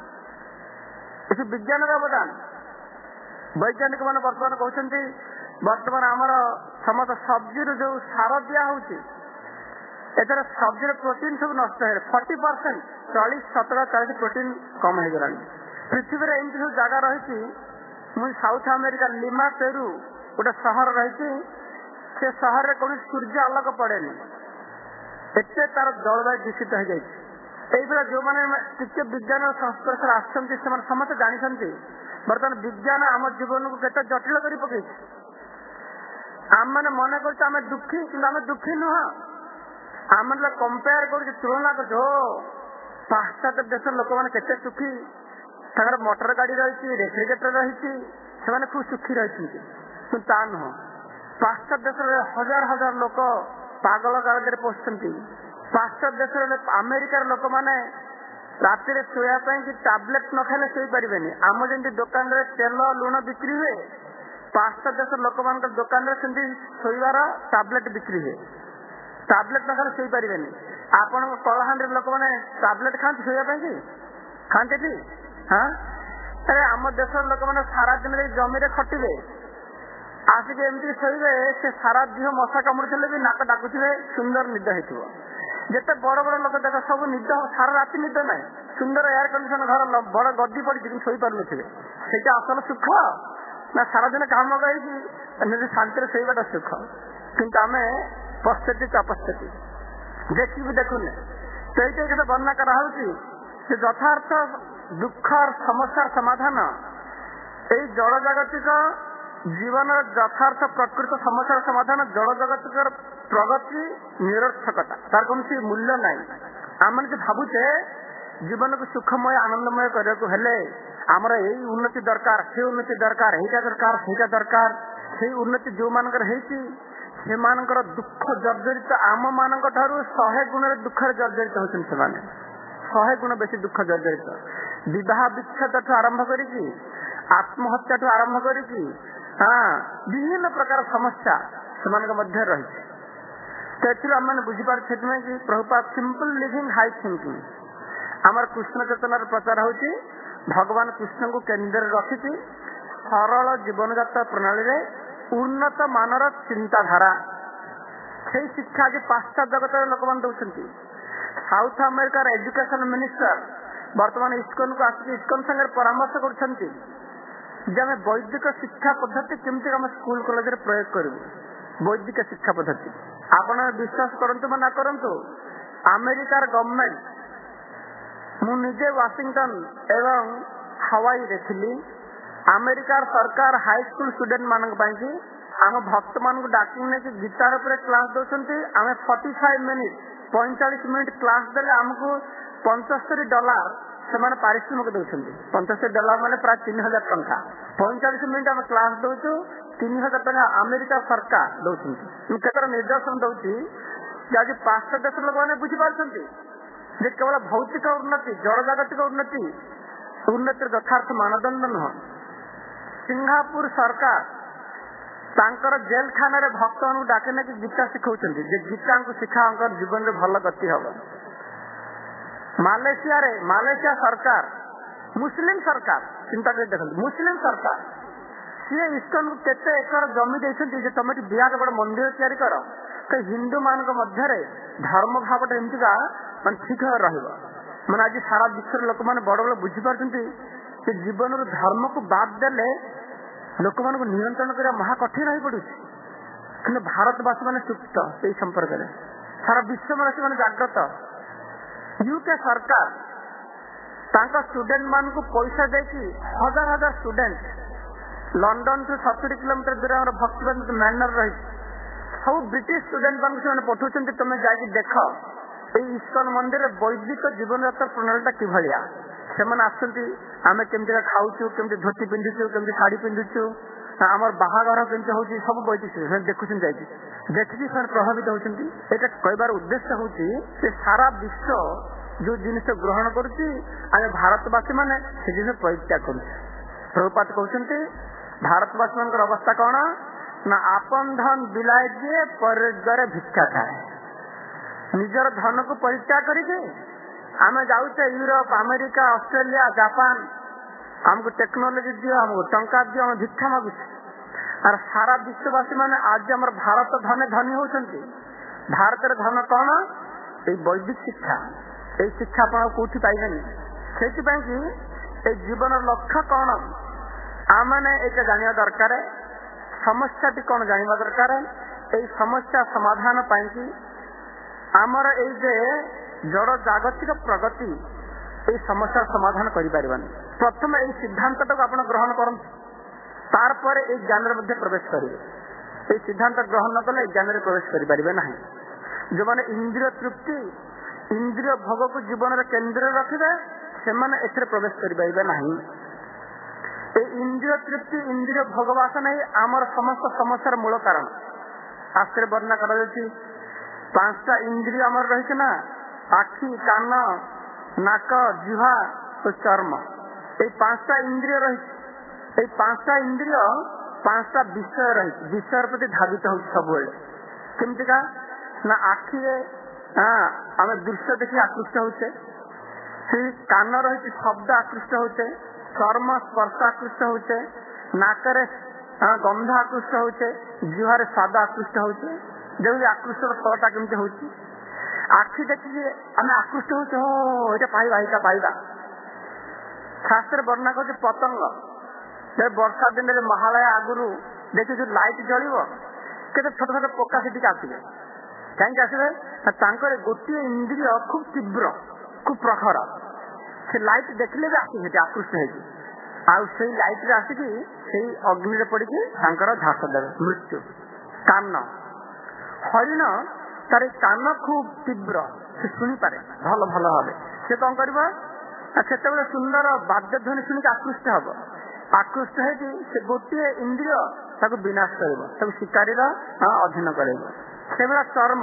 ये सब विज्ञान अवदान वैज्ञानिक मान बर्तमान कहते बर्तमान आमर समस्त सब्जी जो सार दिया होची एथर सब्जी प्रोटीन सब नष्ट है फोर्टी परसेंट चालीस सतरा चालीस प्रोटीन कम हो गला पृथ्वी में एमती सब जगह रही मुझे साउथ अमेरिका लिमा पेरू गोटे सहर रही से सहर में कौन सूर्य आलोक पड़ेनि एते तार जलवायु दूषित हो जाए जो मैंने टिके विज्ञान संस्पर्श आसते समस्त जानते बर्तमान विज्ञान आम जीवन को केते जटिल कर पकई आम मैंने मन कर दुखी कि आम दुखी नुह आम कंपेयर कर तुलना कर पाश्चात्य देश लोक मैंने केते सुखी तार मोटर गाड़ी रही रेफ्रिजरेटर रही से खूब सुखी रही ता नुह पाश्चात्य देश हजार हजार लोक पागल गाड़ी पशुंट पाश्चात्य देश अमेरिकार लोक मैंने राति शोया कि टैबलेट न खाइले शोई पारे आम जमी दुकान रे तेल लुण बिक्री हुए पाश्चात्य देश लोक मान दुकान से शोबार टैबलेट बिक्री हुए टैबलेट न खाइले शोई पारे आपण कलाहांडी लोक मैंने टैबलेट खाते शोया कि खाते कि हाँ अरे आम देश लोक मैंने सारा दिन जमी खटिबे आसिक एमती शोबे से सारा देह मशा कामुड़े भी नाक डाकुवे सुंदर निद हो जिते बड़ बड़ लोक देख सब निद सारा राति निद ना सुंदर एयर कंडीशन घर बड़ गद्दी पड़ी शोई पार ना असल सुख ना सारा दिन काम कर शांति शोबाटा सुख किंतु आम पश्चाती तपस्ती देखी भी देखुने तो ये वर्णना कराई यथार्थ दुख समस्या समाधान यही जड़ जागतिक जीवन यथार्थ प्रकृत समस्या समाधान जड़ जगत प्रगति निरर्थकता तार कौन सी मूल्य ना आम जो भावुचे जीवन को सुखमय आनंदमय करने आमर यही उन्नति दरकार से उन्नति दरकार यहीटा दरकार ସେଇଟା दरकार से उन्नति जो मानकर से मानकर दुख जर्जरित आम मान शहे गुण दुख जर्जरित होती शहे गुण बेसी दुख जर्जरित विवाह विच्छेद आरंभ करी आत्महत्या ठू आरंभ करी हाँ विभिन्न प्रकार समस्या से रही तो ये आम मैंने बुझीपार कि Prabhupada simple living high thinking आमर कृष्ण चेतनार प्रचार होची भगवान कृष्ण को केन्द्र रखी सरल जीवन यात्रा प्रणाली रे उन्नत मानर चिंताधारा से शिक्षा आज पाश्चात्य जगत लोक मैंने दौरान साउथ अमेरिकार एजुकेशन मिनिस्टर बर्तमान इस्कन को आसिक इस्कन संगे परामर्श कर वैदिक शिक्षा पद्धति केमती आम स्कूल कॉलेज रे प्रयोग करूँ वैदिक शिक्षा पद्धति आपण विश्वास करंतु ना करंतु अमेरिकार गवर्नमेंट मु निजे वाशिंगटन एवं हवाई रे थिली अमेरिकार सरकार हाई स्कूल स्टूडेंट मानक पाई आम भक्त मान को डाकी ने गिटार पर क्लास दौरान आम फोर्टी फाइव मिनिट पैंतालीस मिनिट क्लास देले आमको पंचस्तरी डॉलर से पारिश्रमिक दौरान पंचस्तरी डॉलर मान प्राय तीन हजार टंका पैंतालीस मिनिट आम क्लास दौचु तीन हजार टका अमेरिका सरकार दौरान केतर निर्देशन दौर आज पाश्चात्य देश लोक मैंने बुझीपार केवल भौतिक उन्नति जड़ जागतिक उन्नति उन्नति यथार्थ मानदंड नुह सिंगापुर सरकार तांकर जेल खाना रे भक्त मान डाके कि गीता शिखा गीता को शिखा जीवन में भल गति हम मालेशिया रे मालेशिया सरकार मुस्लिम सरकार चिंता कर देख मुस्लिम सरकार सी इस्कन को केते एकर जमी देते तुम बिराट बड़ मंदिर तैयारी कर तो हिंदू मान मध्य धर्म भाव एमतीका मान ठीक रहा आज सारा विश्व लोक मैंने बड़ बड़ बुझीपार जीवन धर्म को बाद देले लोक मान नियंत्रण करने महा कठिन हो पड़ू कि भारतवासी मैंने सुप्त से संपर्क में सारा विश्व में से जाग्रत यूके सरकार तांका स्टूडेंट मान को पैसा देकी हजार हजार स्टूडेंट लंडन टू सतुरी किलोमीटर दूर भक्ति मैनर रही सब ब्रिटिश स्टूडेंट मान से पठाउछन तुम जाके देख इस्कन मंदिर वैदिक जीवन यात्रा प्रणाली कि से आम केमती खाऊचु केमती धोती पिंधुचु केमती शाढ़ी पिंधुचु आम बाहागर केमती हूँ सब वैदिक देखुन देखिए प्रभावित होती ये कहबार उद्देश्य हूँ सारा विश्व जो जिनिस ग्रहण करुच्ची आम भारतवासी मैंने से जिन परित्याग कर प्रभुपाद कहते भारतवासी मान अवस्था कौन ना आपन धन बिलाय दिए पर भिक्षा खाए निजर धन को परित्याग करके आम जाऊे यूरोप अमेरिका ऑस्ट्रेलिया जापान आमको टेक्नोलोजी दियो हमको टंका दियो हम भिक्षा मागुचे और सारा विश्ववासी मैंने आज आम भारत धने धनी होती भारत धन कौन ये वैदिक शिक्षा ये शिक्षा आप कौटी पाइबेनि से जीवन लक्ष्य कौन आम मैंने एक जाना दरकार समस्या टी कौन जाना दरकार এই সমস্যা সমাধান পাইকি আমার এই যে জড় জাগতিক প্রগতি এই সমস্যার সমাধান করিপারিবানি। প্রথমে এই সিদ্ধান্তটাকে আপনার গ্রহণ করুন, তারপরে এই জ্ঞানের মধ্যে প্রবেশ করিবে। এই সিদ্ধান্ত গ্রহণ ন কলে এই জ্ঞানের প্রবেশ করিপারিবে না। যে ইন্দ্রিয় তৃপ্তি ইন্দ্রিয় ভোগକୁ জীবনের কেন্দ্রে রাখিবে সেমানে এথিরে প্রবেশ করিপারিবে না। এই ইন্দ্রিয় তৃপ্তি ইন্দ্রিয় ভোগবাসনা ହିଁ আমার সমস্ত সমস্যার মূল কারণ। শাস্ত্রে বর্ণনা করা যাচ্ছে পাঁচটা ইন্দ্রিয় আমার রয়েছে না, আখি, কান, নাক, জিহ্বা ও চর্ম। এই পাঁচটা ইন্দ্রিয় রয়েছে। এই পাঁচটা ইন্দ্রিয় পাঁচটা বিষয় রয়েছে, বিষয়ের প্রতি ধাবিত হচ্ছে ସବୁବେଳେ। କେମିତିକା ନା ଆଖିରେ ଆମେ ଦୃଶ୍ୟ ଦେଖି আকৃষ্ট হচ্ছে, সেই কান রয়েছে শব্দ আকৃষ্ট হচ্ছে, চর্ম স্পর্শ আকৃষ্ট হচ্ছে, নাকরে গন্ধ আকৃষ্ট হচ্ছে, জিহ୍ବାରେ ସ୍ୱାଦ আকৃষ্ট হচ্ছে। যেমনি আকৃষ্টର ଫଳଟା କେମିତି ହଉଛି, ଆଖି ଦେଖିକି ଆମେ আকৃষ্ট ହଉଛେ, ଓ ଏଇଟା ପାଇବା ଏଇଟା ପାଇବା। ଶାସ୍ତ୍ରରେ ବର୍ଣ୍ଣନା କରୁଛି ପତଙ୍ଗ ବର୍ଷା ଦିନରେ ମହାଳୟା ଆଗରୁ ଦେଖି ଯୋଉ ଲାଇଟ୍ ଜଳିବ କେତେ ଛୋଟ ଛୋଟ ପୋକା ସେଠିକି ଆସିବେ। କାହିଁକି ଆସିବେ ନା ତାଙ୍କର ଗୋଟିଏ ଇନ୍ଦ୍ରିୟ ଖୁବ ତୀବ୍ର, ଖୁବ ପ୍ରଖର। ସେ ଲାଇଟ୍ ଦେଖିଲେ ବି ଆସିବେ ସେଠି আকୃଷ୍ଟ ହେଇକି, ଆଉ ସେଇ ଲାଇଟ୍ ରେ ଆସିକି ସେଇ ଅଗ୍ନିରେ ପଡିକି ତାଙ୍କର ଝାସ ଦେବେ, ମୃତ୍ୟୁ। କାନ, ହରିଣ ତାର କାନ ଖୁବ ତୀବ୍ର, ସେ ଶୁଣିପାରେ ଭଲ ଭଲ ଭାବେ। ସେ କଣ କରିବ, ସେତେବେଳେ ସୁନ୍ଦର ବାଦ୍ୟ ଧ୍ୱନି ଶୁଣିକି আকୃଷ୍ଟ ହବ। আকৃষ্ট ହେଇକି ସେ ଗୋଟିଏ ଇନ୍ଦ୍ରିୟ ତାକୁ ବିନାଶ କରିବ, ତାକୁ ଶିକାରୀର ଅଧୀନ କରାଇବ। ସେଭଳିଆ ଚର୍ମ,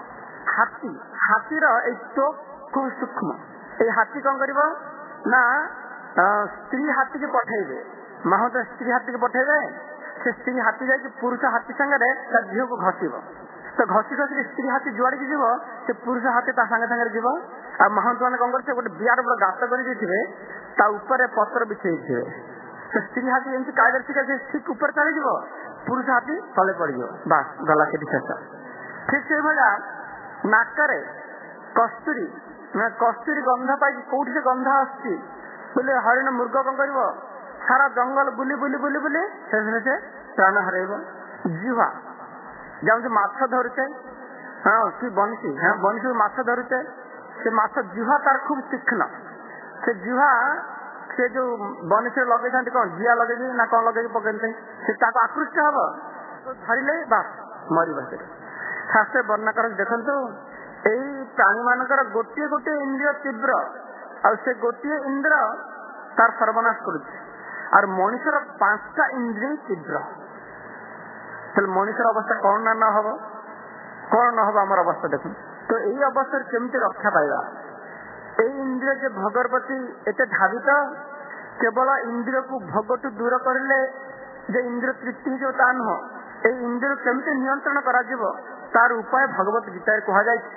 ହାତୀ, ହାତୀର ଏଇ ତ୍ୱକ୍ ଖୁବ ସୂକ୍ଷ୍ମ। ଏଇ ହାତୀ କଣ କରିବ ନା ସ୍ତ୍ରୀ ହାତୀକି ପଠେଇବେ, ମହତ ସ୍ତ୍ରୀ ହାତୀକି ପଠେଇବେ। ସେ ସ୍ତ୍ରୀ ହାତୀ ଯାଇକି ପୁରୁଷ ହାତୀ ସାଙ୍ଗରେ ତା ଝିଅକୁ ଘଷିବ। ତ ଘଷି ଘଷିକି ସ୍ତ୍ରୀ ହାତୀ ଯୁଆଡିକି ଯିବ ସେ ପୁରୁଷ ହାତୀ ତା ସାଙ୍ଗେ ସାଙ୍ଗରେ ଯିବ। ଆଉ ମହନ୍ତ ମାନେ କଣ କରିଥିବେ, ଗୋଟେ ବିରାଟ ବଡ ଗାତ କରି ଦେଇଥିବେ, ତା ଉପରେ ପତ୍ର ବିଛେଇ ଦେଇଥିବେ। ସେ ସ୍ତ୍ରୀ ହାତୀ ଏମିତି କାୟଦରେ ଠିକ ଉପରେ ଚାଲିଯିବ, ପୁରୁଷ ହାତୀ ତଳେ ପଡିଯିବ, ବାସ୍ ଗଲା ସେଠି ଶେଷ। ଠିକ ସେଇଭଳିଆ ନାକରେ କସ୍ତୁରୀ, କସ୍ତୁରୀ ଗନ୍ଧ ପାଇକି କୋଉଠି ସେ ଗନ୍ଧ ଆସୁଛି ବୋଲେ ହରିଣ ମୃଗ କଣ କରିବ, ସାରା ଜଙ୍ଗଲ ବୁଲି ବୁଲି ବୁଲି ବୁଲି ଶେଷରେ ସେ ପ୍ରାଣ ହରାଇବ। ଜିହ୍ବା, ଯେମିତି ମାଛ ଧରୁଛେ, ହଁ କି ବନିଶୀ, ହଁ ବନିଶୀ ମାଛ ଧରୁଛେ, ସେ ମାଛ ଜିହ୍ବା ତାର ଖୁବ ତୀକ୍ଷ୍ଣ। ସେ ଜିହ୍ବା ସେ ଯୋଉ ବନିଶୀରେ ଲଗେଇଥାନ୍ତି କଣ ଜିଆ ଲଗେଇକି ନା କଣ ଲଗେଇକି ପକେଇଥାନ୍ତି, ସେ ତାକୁ আকୃଷ୍ଟ ହବ, ଧରିଲେ ବାସ୍ ମରିବ। ସେ ଶାସ୍ତ୍ରରେ ବର୍ଣ୍ଣନା କରନ୍ତି, ଦେଖନ୍ତୁ ଏଇ ପ୍ରାଣୀ ମାନଙ୍କର ଗୋଟିଏ ଗୋଟିଏ ଇନ୍ଦ୍ରିୟ ତୀବ୍ର, ଆଉ ସେ ଗୋଟିଏ ଇନ୍ଦ୍ର ତାର ସର୍ବନାଶ କରୁଛି। আর ମଣିଷର ପାଞ୍ଚଟା ଇନ୍ଦ୍ରିୟ ତୀବ୍ର। ତାହେଲେ ମଣିଷର ଅବସ୍ଥା କଣ ନା ନ ହବ, କଣ ନ ହବ ଆମର ଅବସ୍ଥା ଦେଖନ୍ତୁ। ତ ଏଇ ଅବସ୍ଥାରେ କେମିତି ରକ୍ଷା ପାଇବା? এই ইন্দ্রিয় যে ভোগর প্রতি এতে ধাবিত, কেবল ইন্দ্রিয়କୁ ভোগଠୁ দূର କରିଲେ যে ইন্দ্রিয় তৃপ্তি ହେଇଯିବ ତା ନୁହଁ। এই ଇନ୍ଦ୍ରିୟ କେମିତି ନିୟନ୍ତ୍ରଣ କରାଯିବ ତାର ଉପାୟ ଭଗବତ ଗୀତାରେ କୁହାଯାଇଛି।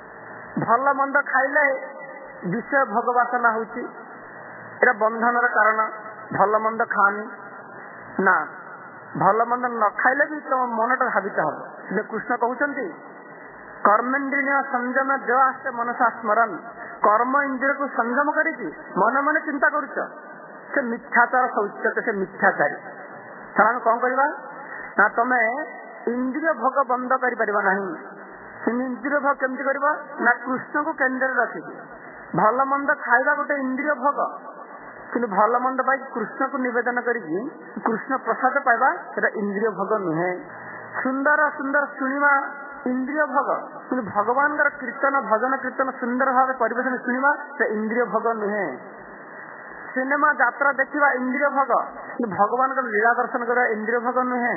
ଭଲ ମନ୍ଦ ଖାଇଲେ ବିଷୟ ଭୋଗ ବାସନା ହଉଛି, ଏଟା ବନ୍ଧନର କାରଣ। ଭଲ ମନ୍ଦ ଖାଆନି ନା, ଭଲ ମନ୍ଦ ନ ଖାଇଲେ ବି ତମ ମନଟା ଧାବିତ ହବ। ଯେ କୃଷ୍ଣ କହୁଛନ୍ତି କର୍ମେନ୍ଦ୍ରିୟ ସଂଯମ ଦେହ ଆସ୍ତେ ମନସା ସ୍ମରଣ, କର୍ମ ଇନ୍ଦ୍ରିୟକୁ ସଂଯମ କରିକି ମନେ ମନେ ଚିନ୍ତା କରୁଛ, ସେ ମିଥ୍ୟାଚାର ଶୌଚ, ସେ ମିଥ୍ୟାଚାରୀ। ତାହେଲେ ଆମେ କଣ କରିବା ନା ତମେ ଇନ୍ଦ୍ରିୟ ଭୋଗ ବନ୍ଦ କରିପାରିବ ନାହିଁ। ଇନ୍ଦ୍ରିୟ ଭୋଗ କେମିତି କରିବ ନା କୃଷ୍ଣକୁ କେନ୍ଦ୍ରରେ ରଖିକି। ଭଲ ମନ୍ଦ ଖାଇବା ଗୋଟେ ଇନ୍ଦ୍ରିୟ ଭୋଗ, କିନ୍ତୁ ଭଲ ମନ୍ଦ ପାଇକି କୃଷ୍ଣକୁ ନିବେଦନ କରିକି କୃଷ୍ଣ ପ୍ରସାଦ ପାଇବା ସେଟା ଇନ୍ଦ୍ରିୟ ଭୋଗ ନୁହେଁ। ସୁନ୍ଦର ସୁନ୍ଦର ଶୁଣିବା ଇନ୍ଦ୍ରିୟ ଭୋଗ, କିନ୍ତୁ ଭଗବାନଙ୍କର କୀର୍ତ୍ତନ ଭଜନ କୀର୍ତ୍ତନ ସୁନ୍ଦର ଭାବେ ପରିବେଷଣ ଶୁଣିବା ସେ ଇନ୍ଦ୍ରିୟ ଭୋଗ ନୁହେଁ। ସିନେମା ଯାତ୍ରା ଦେଖିବା ଇନ୍ଦ୍ରିୟ ଭୋଗ, କିନ୍ତୁ ଭଗବାନଙ୍କର ଲୀଳା ଦର୍ଶନ କରିବା ଇନ୍ଦ୍ରିୟ ଭୋଗ ନୁହେଁ।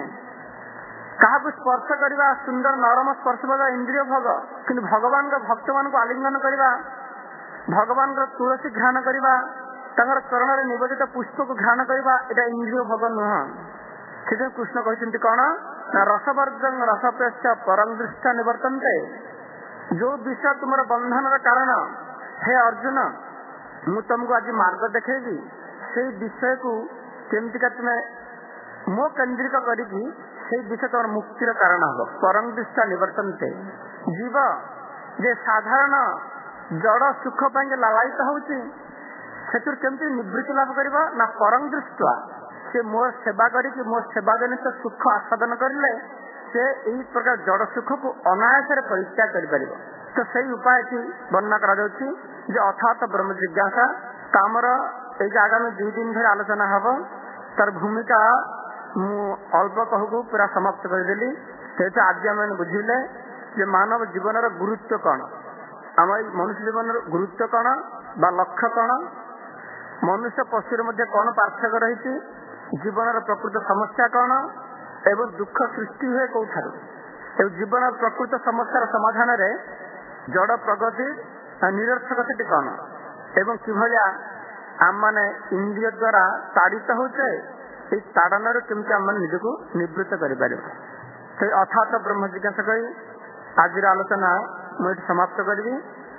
କାହାକୁ ସ୍ପର୍ଶ କରିବା ସୁନ୍ଦର ନରମ ସ୍ପର୍ଶ କରିବା ଇନ୍ଦ୍ରିୟ ଭୋଗ, କିନ୍ତୁ ଭଗବାନଙ୍କ ଭକ୍ତ ମାନଙ୍କୁ ଆଲିଙ୍ଗନ କରିବା, ଭଗବାନଙ୍କର ତୁଳସୀ ଘ୍ରାଣ କରିବା, ତାଙ୍କର ଚରଣରେ ନିବେଦିତ ପୁଷ୍ପକୁ ଘ୍ରାଣ କରିବା ଏଟା ଇନ୍ଦ୍ରିୟ ଭୋଗ ନୁହଁ। ସେଥିପାଇଁ କୃଷ୍ଣ କହିଛନ୍ତି କଣ ନା ରସବର୍ଜଂ ରସପ୍ରେଶ୍ଚ ପରଂ ଦୃଷ୍ଟା ନିବର୍ତ୍ତନ୍ତେ। ଯୋଉ ବିଷୟ ତୁମର ବନ୍ଧନର କାରଣ, ହେ ଅର୍ଜୁନ ମୁଁ ତମକୁ ଆଜି ମାର୍ଗ ଦେଖେଇବି, ସେଇ ବିଷୟକୁ କେମିତିକା ତୁମେ ମୋ କେନ୍ଦ୍ରିକ କରିକି ସେଇ ବିଷୟ ତମର ମୁକ୍ତିର କାରଣ ହବ। ପରଂ ଦୃଷ୍ଟା ନିବର୍ତ୍ତନ୍ତେ। ଜୀବ ଯେ ସାଧାରଣ ଜଡ ସୁଖ ପାଇଁ ଲାଳାୟିତ ହଉଛି, ସେଥିରୁ କେମିତି ନିବୃତ୍ତି ଲାଭ କରିବ ନା ପରଂ ଦୃଷ୍ଟା, ସେ ମୋ ସେବା କରିକି ମୋ ସେବା ଜନିତ ସୁଖ ଆସ୍ୱାଦନ କରିଲେ से यही प्रकार जड़ सुख को अनायास परित्याग कर तो सही उपाय वर्णना कर अर्थात ब्रह्म जिज्ञासा आमर ये आगामी दुई दिन धर आलोचना हम तार भूमिका मु अल्प कहू पूरा समाप्त करदेली आज आम बुझिले जे मानव जीवन गुरुत्व कौन आम मनुष्य जीवन गुरुत्व कौन बा लक्ष्य कौन मनुष्य पशु मध्य कौन पार्थक्य रही जीवन प्रकृत समस्या कौन एवं दुख सृष्टि हुए कौठार जीवन प्रकृत समस्या समाधान रे जड़ प्रगति निरर्थक कौन एवं किभलिया आम माने इंद्रिय द्वारा ताड़ित होचे ताड़न केमती आम निज को निवृत्त कर अर्थात ब्रह्म जिज्ञासा कही आज आलोचना मुझे समाप्त करी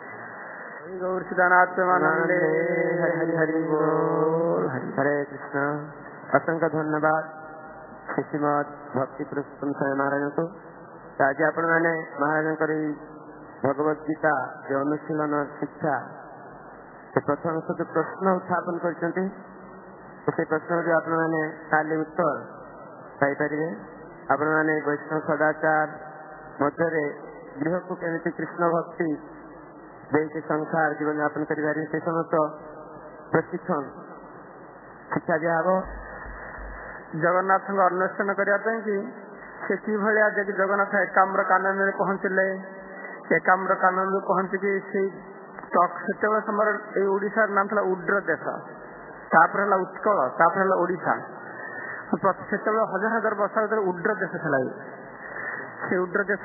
गौर सिद्धानात्मानंदे हरि हरि बोल
हरे कृष्ण। असंख्य धन्यवाद श्रीमद भक्ति पुरुषोत्तम स्वामी महाराज को। आज आपण मैंने महाराज भगवत गीता जो अनुशीलन शिक्षा से प्रथम से जो प्रश्न उत्थापन करते प्रश्न जो आपण मैंने ताली उत्तर पाइपर आपण मैंने वैष्णव सदाचार मध्य गृह को केमी कृष्ण भक्ति देख संसार जीवन यापन कर समस्त प्रशिक्षण शिक्षा दिहब
जगन्नाथ अन्वेषण करने कि से कि जगन्नाथ एकाम्र कानन में पहुंचले एकाम्र कानन पहुंचिकी से समय ओडिशा नाम था उड्र देश तापर उत्कल तापर ओडिशा से हजार हजार वर्ष भर उड्र देश था से उड्र देश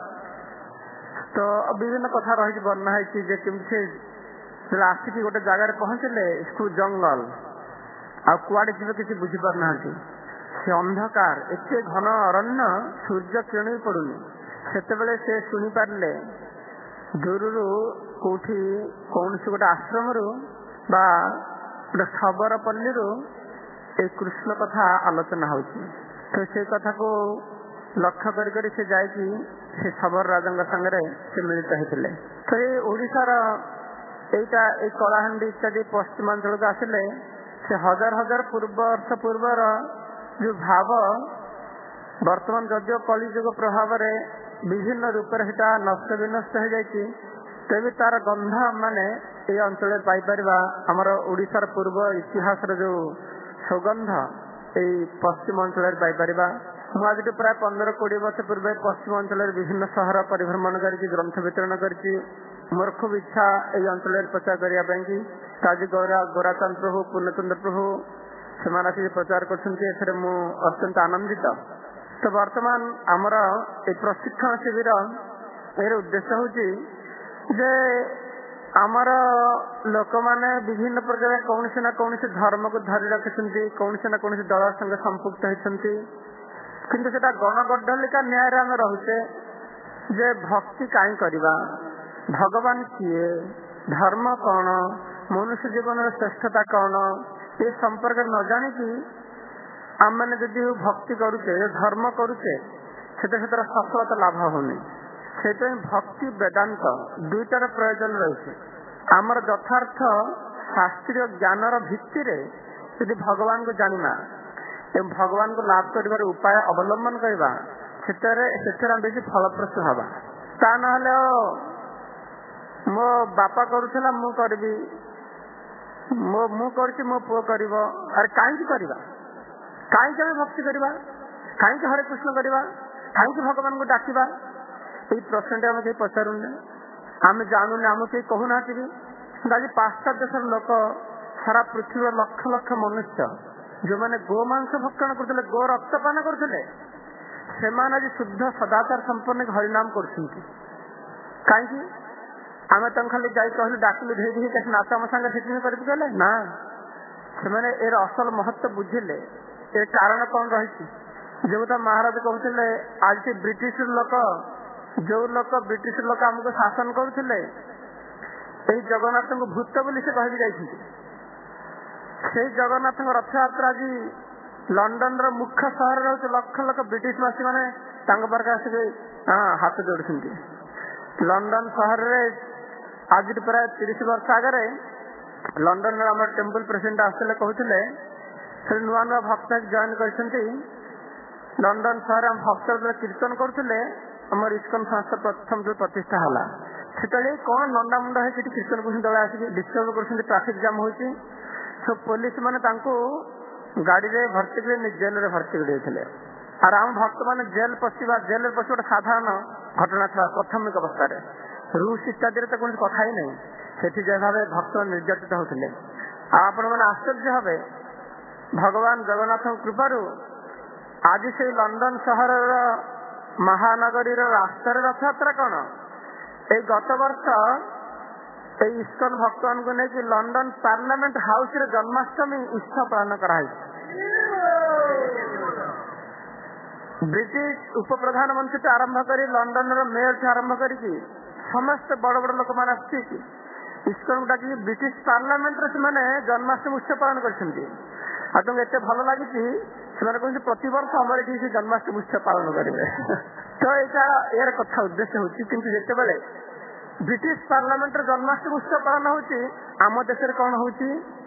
तो विभिन्न कथा रही वर्णना है कि आसिक गोटे जगार पहुंचले इसको जंगल आ कुआड़े जी किसी बुझी पार ना से अंधकार एत घन अरण्य सूर्य किरण भी पड़ुनी से से शुणी पारे दूर कौटी कौन से गोटे आश्रम बा गोटे शबर पल्ली ए कृष्ण कथा आलोचना हो तो से कथा को लक्ष्य कर से जाकि से शबर राजा संगे से मिलित होते तो ये ओडिशार एटा ए कलाहांडी इत्यादि पश्चिमांचल को आसिले से हजार हजार पूर्व वर्ष पूर्वर जो भाव वर्तमान जदिव कलिजुग प्रभाव रे विभिन्न रूप से नष्ट विनष्ट हो जाए तेज तार गंध माने ये अंचल पाइपर आमर ओडिशार पूर्व इतिहास जो सुगंध ये पश्चिम अंचल पाइपर मुझे प्राय पंद्रह कोड़े वर्ष पूर्व पश्चिम अंचल विभिन्न सहर परिभ्रमण कर ग्रंथ वितरण कर मोर खूब इच्छा ये अंचल प्रचार करने आज गौरा गोराचंद प्रभु पूर्णचंद्र प्रभु से प्रचार कर अत्यंत आनंदित तो वर्तमान आमर ए प्रशिक्षण शिविर यार उद्देश्य हूँ जे आमर लोक मैंने विभिन्न प्रकार कौन से ना कौन से धर्म को धरी रखिंट कौन से ना कौन से दल संगे संपुक्त होती किंतु सेटा गणगड्डलिका न्याय आम रोचे जे भक्ति कहीं करवा भगवान किए धर्म कौन मनुष्य जीवन श्रेष्ठता कौन ये संपर्क न जानिकी आम मैंने जदि भक्ति करुचे धर्म करुचे से सफलता लाभ होनी से भक्ति वेदांत दुईटार प्रयोजन रही आमर यथार्थ शास्त्रीय ज्ञानर भित्ति यदि भगवान को जाना एवं भगवान को लाभ कर उपाय अवलंबन करवा से बेसी फलप्रसू हवा ता ना मो बापा करुला मु करी मो मु कर मो पुओ कर अरे कहीं करवा कहीं भक्ति करवा कहीं हरे कृष्ण करवा कहीं भगवान को डाकवा ये प्रश्न आम कहीं पचारूने आम जानूने आम कहीं कहूना भी आज पाश्चात्य देशर लोक सारा पृथ्वी लक्ष लक्ष मनुष्य जो मैंने गोमांस भक्षण करते गो रक्तपान करते आज शुद्ध सदाचार संपन्न हरिनाम कहीं आम तक खाली जा कहलु डाकिलु धीरे धीरे कैसे नाच आम सागर सेटिंग करके ना से यार असल महत्व बुझिले ए कारण कौन रही जो महाराज कहते आज से ब्रिटिश लोक जो लोक ब्रिटिश लोक आमको शासन करते जगन्नाथ को भूत बोली से कह से जगन्नाथ रथ यात्रा आज लंडन रो मुख्य सहर रोचे लक्ष लक्ष ब्रिटिश वासी मैंने पार्क आसिक हाथ जोड़ लंडन सहर रे आज प्राय तीस वर्ष आगे लंडन आम टेम्पल प्रेसिडेंट आसते कहते नुआ नुआ भक्त जॉइन कर ଲଣ୍ଡନ ସହରରେ ଆମ ଭକ୍ତ କୀର୍ତ୍ତନ କରୁଥିଲେ, ଆମର ଇସ୍କନ ସଂସ୍ଥା ପ୍ରଥମ ଯୋଉ ପ୍ରତିଷ୍ଠା ହେଲା ସେତେବେଳେ କଣ ନଣ୍ଡା ମୁଣ୍ଡ ହେଇ ସେଠି କୀର୍ତ୍ତନ କରୁଛନ୍ତି, ଦଳେ ଆସିକି ଡିଷ୍ଟର୍ବ କରୁଛନ୍ତି, ଟ୍ରାଫିକ ଜାମ ହଉଛି। ସବୁ ପୋଲିସ ମାନେ ତାଙ୍କୁ ଗାଡିରେ ଭର୍ତ୍ତି କରି ଜେଲରେ ଭର୍ତ୍ତି କରିଦେଇଥିଲେ। ଆଉ ଆମ ଭକ୍ତ ମାନେ ଜେଲ ପଶିବା ଜେଲରେ ପଶିବା ଗୋଟେ ସାଧାରଣ ଘଟଣା ଥିଲା ପ୍ରାଥମିକ ଅବସ୍ଥାରେ। ରୁଷ ଇତ୍ୟାଦିରେ ତ କୌଣସି କଥା ହିଁ ନାହିଁ। ସେଠି ଯେ ଭାବେ ଭକ୍ତ ନିର୍ଯାତିତ ହଉଥିଲେ। ଆଉ ଆପଣ ମାନେ ଆଶ୍ଚର୍ଯ୍ୟ ହେବେ, ଭଗବାନ ଜଗନ୍ନାଥଙ୍କ କୃପାରୁ ଆଜି ସେଇ ଲଣ୍ଡନ ସହରର ମହାନଗରୀର ରାସ୍ତାରେ ରଥଯାତ୍ରା କଣ, ଏଇ ଗତ ବର୍ଷ ଏଇ ଇସ୍କନ ଭକ୍ତମାନଙ୍କୁ ନେଇକି ଲଣ୍ଡନ ପାର୍ଲାମେଣ୍ଟ ହାଉସରେ ଜନ୍ମାଷ୍ଟମୀ ଉତ୍ସବ ପାଳନ କରାଯାଇଛି। ବ୍ରିଟିଶ ଉପପ୍ରଧାନମନ୍ତ୍ରୀଠୁ ଆରମ୍ଭ କରି ଲଣ୍ଡନର ମେୟରଠୁ ଆରମ୍ଭ କରିକି ସମସ୍ତେ ବଡ ବଡ ଲୋକମାନେ ଆସିକି ଇସ୍କନକୁ ଡାକିକି ବ୍ରିଟିଶ ପାର୍ଲାମେଣ୍ଟରେ ସେମାନେ ଜନ୍ମାଷ୍ଟମୀ ଉତ୍ସବ ପାଳନ କରିଛନ୍ତି। ଆଉ ତାଙ୍କୁ ଏତେ ଭଲ ଲାଗିଛି, ସେମାନେ କହୁଛନ୍ତି ପ୍ରତିବର୍ଷ ଆମର ଏଠି ସେ ଜନ୍ମାଷ୍ଟମୀ ଉତ୍ସବ ପାଳନ କରିବେ। ତ ଏଇଟା ଏହାର କଥା ଉଦ୍ଦେଶ୍ୟ ହଉଛି, କିନ୍ତୁ ଯେତେବେଳେ ବ୍ରିଟିଶ ପାର୍ଲାମେଣ୍ଟରେ ଜନ୍ମାଷ୍ଟମୀ ଉତ୍ସବ ପାଳନ ହଉଛି, ଆମ ଦେଶରେ କଣ ହଉଛି,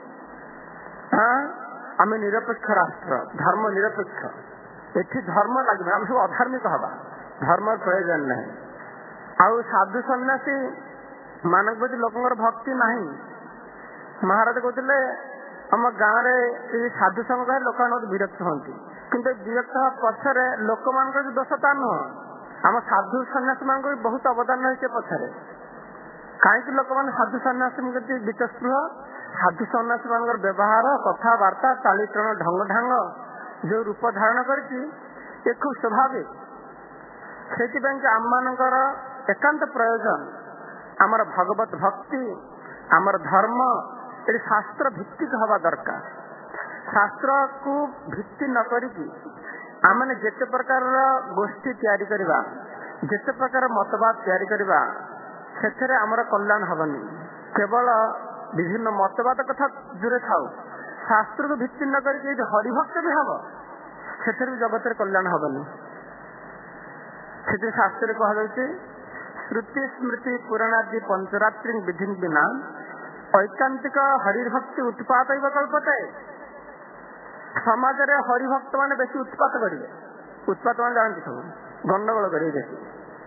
ଆମେ ନିରପେକ୍ଷ ରାଷ୍ଟ୍ର, ଧର୍ମ ନିରପେକ୍ଷ, ଏଠି ଧର୍ମ ଲାଗିବ, ଆମେ ସବୁ ଅଧାର୍ମିକ ହବା, ଧର୍ମର ପ୍ରୟୋଜନ ନାହିଁ। ଆଉ ସାଧୁ ସନ୍ନ୍ୟାସୀ ମାନଙ୍କ ପ୍ରତି ଲୋକଙ୍କର ଭକ୍ତି ନାହିଁ। ମହାରାଜ କହୁଥିଲେ ଆମ ଗାଁରେ ସାଧୁ ସଂଘ ଗାଁରେ ଲୋକମାନେ ବିରକ୍ତ ହୁଅନ୍ତି, କିନ୍ତୁ ବିରକ୍ତ ହବା ପଛରେ ଲୋକମାନଙ୍କର ଦୋଷ ତା ନୁହଁ, ଆମ ସାଧୁ ସନ୍ନ୍ୟାସୀ ମାନଙ୍କର ବହୁତ ଅବଦାନ ରହିଛି ପଛରେ। କାହିଁକି ଲୋକମାନେ ସାଧୁ ସନ୍ନ୍ୟାସୀ ପ୍ରତି ବିତସ୍ପୃହ? ସାଧୁ ସନ୍ନ୍ୟାସୀ ମାନଙ୍କର ବ୍ୟବହାର, କଥାବାର୍ତ୍ତା, ଚାଳିଚଳନ, ଢଙ୍ଗ ଢାଙ୍ଗ ଯୋଉ ରୂପ ଧାରଣ କରିଛି, ଏ ଖୁବ ସ୍ୱାଭାବିକ। ସେଥିପାଇଁ କି ଆମ ମାନଙ୍କର ଏକାନ୍ତ ପ୍ରୟୋଜନ ଆମର ଭଗବତ ଭକ୍ତି, ଆମର ଧର୍ମ ଏଠି ଶାସ୍ତ୍ର ଭିତ୍ତିକ ହବା ଦରକାର। ଶାସ୍ତ୍ରକୁ ଭିତ୍ତି ନ କରିକି ଆମେ ଯେତେ ପ୍ରକାରର ଗୋଷ୍ଠୀ ତିଆରି କରିବା, ଯେତେ ପ୍ରକାର ମତବାଦ ତିଆରି କରିବା, ସେଥିରେ ଆମର କଲ୍ୟାଣ ହବନି। କେବଳ ବିଭିନ୍ନ ମତବାଦ କଥା ଦୂରେ ଥାଉ, ଶାସ୍ତ୍ରକୁ ଭିତ୍ତି ନ କରିକି ଯଦି ହରିଭକ୍ତ ବି ହବ, ସେଥିରେ ବି ଜଗତରେ କଲ୍ୟାଣ ହବନି। ସେଥିରେ ଶାସ୍ତ୍ରରେ କୁହାଯାଉଛି, ଶ୍ରୁତି ସ୍ମୃତି ପୁରାଣାଦି ପଞ୍ଚରାତ୍ରି ବିଧି ବିନା ଐକାନ୍ତିକ ହରିଭକ୍ତି ଉତ୍ପାତ କଳ୍ପତେ। ସମାଜରେ ହରିଭକ୍ତ ମାନେ ବେଶୀ ଉତ୍ପାତ କରିବେ, ଉତ୍ପାତ ମାନେ ଜାଣନ୍ତି ସବୁ, ଗଣ୍ଡଗୋଳ କରିବେ ବେଶୀ।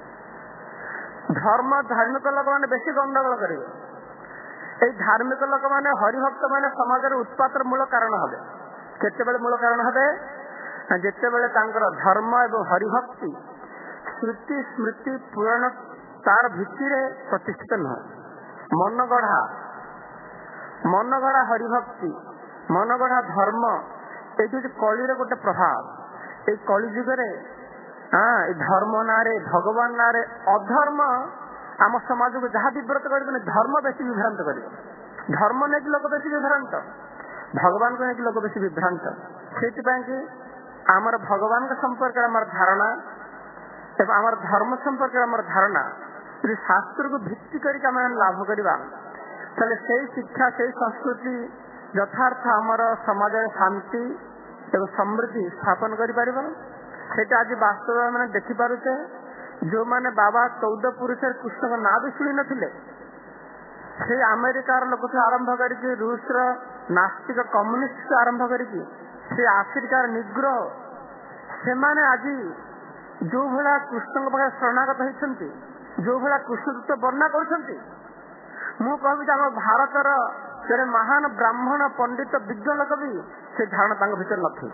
ଧର୍ମ ଧାର୍ମିକ ଲୋକମାନେ ବେଶୀ ଗଣ୍ଡଗୋଳ କରିବେ। ଏଇ ଧାର୍ମିକ ଲୋକମାନେ, ହରିଭକ୍ତ ମାନେ ସମାଜରେ ଉତ୍ପାତର ମୂଳ କାରଣ ହେବେ। କେତେବେଳେ ମୂଳ କାରଣ ହେବେ? ଯେତେବେଳେ ତାଙ୍କର ଧର୍ମ ଏବଂ ହରିଭକ୍ତି ଶ୍ରୁତି ସ୍ମୃତି ପୁରାଣ ତାର ଭିତ୍ତିରେ ପ୍ରତିଷ୍ଠିତ ନୁହେଁ। ମନଗଢା ମନଗଢା ହରିଭକ୍ତି, ମନଗଢା ଧର୍ମ, ଏଇଠି ହଉଛି କଳିର ଗୋଟେ ପ୍ରଭାବ। ଏଇ କଳି ଯୁଗରେ ଏ ଧର୍ମ ନାଁରେ, ଭଗବାନ ନାଁରେ ଅଧର୍ମ ଆମ ସମାଜକୁ ଯାହା ବିବ୍ରତ କରିବନି, ଧର୍ମ ବେଶୀ ବିଭ୍ରାନ୍ତ କରିବ। ଧର୍ମ ନେଇକି ଲୋକ ବେଶୀ ବିଭ୍ରାନ୍ତ, ଭଗବାନଙ୍କୁ ନେଇକି ଲୋକ ବେଶୀ ବିଭ୍ରାନ୍ତ। ସେଇଥିପାଇଁ କି ଆମର ଭଗବାନଙ୍କ ସମ୍ପର୍କରେ ଆମର ଧାରଣା ଏବଂ ଆମର ଧର୍ମ ସମ୍ପର୍କରେ ଆମର ଧାରଣା ଯଦି ଶାସ୍ତ୍ରକୁ ଭିତ୍ତି କରିକି ଆମେ ଲାଭ କରିବା, ତାହେଲେ ସେଇ ଶିକ୍ଷା, ସେଇ ସଂସ୍କୃତି ଯଥାର୍ଥ ଆମର ସମାଜରେ ଶାନ୍ତି ଏବଂ ସମୃଦ୍ଧି ସ୍ଥାପନ କରିପାରିବ। ସେଇଟା ଆଜି ବାସ୍ତବରେ ମାନେ ଦେଖିପାରୁଛେ। ଯୋଉମାନେ ବାବା ଚଉଦ ପୁରୁଷରେ କୃଷ୍ଣଙ୍କ ନାଁ ବି ଶୁଣି ନଥିଲେ, ସେଇ ଆମେରିକାର ଲୋକଠୁ ଆରମ୍ଭ କରିକି, ରୁଷର ନାସ୍ତିକ କମ୍ୟୁନିଷ୍ଟ ଆରମ୍ଭ କରିକି, ସେ ଆଫ୍ରିକାର ନିଗ୍ରୋ, ସେମାନେ ଆଜି ଯୋଉ ଭଳିଆ କୃଷ୍ଣଙ୍କ ପାଖରେ ଶରଣାଗତ ହେଇଛନ୍ତି, ଯୋଉ ଭଳିଆ କୃଷ୍ଣଦୂତ ବର୍ଣ୍ଣନା କରୁଛନ୍ତି, ମୁଁ କହିବି ଯେ ଆମ ଭାରତର ଜଣେ ମହାନ ବ୍ରାହ୍ମଣ ପଣ୍ଡିତ ବିଜ୍ଞ ଲୋକ ବି ସେ ଧାରଣା ତାଙ୍କ ଭିତରେ ନଥିଲା।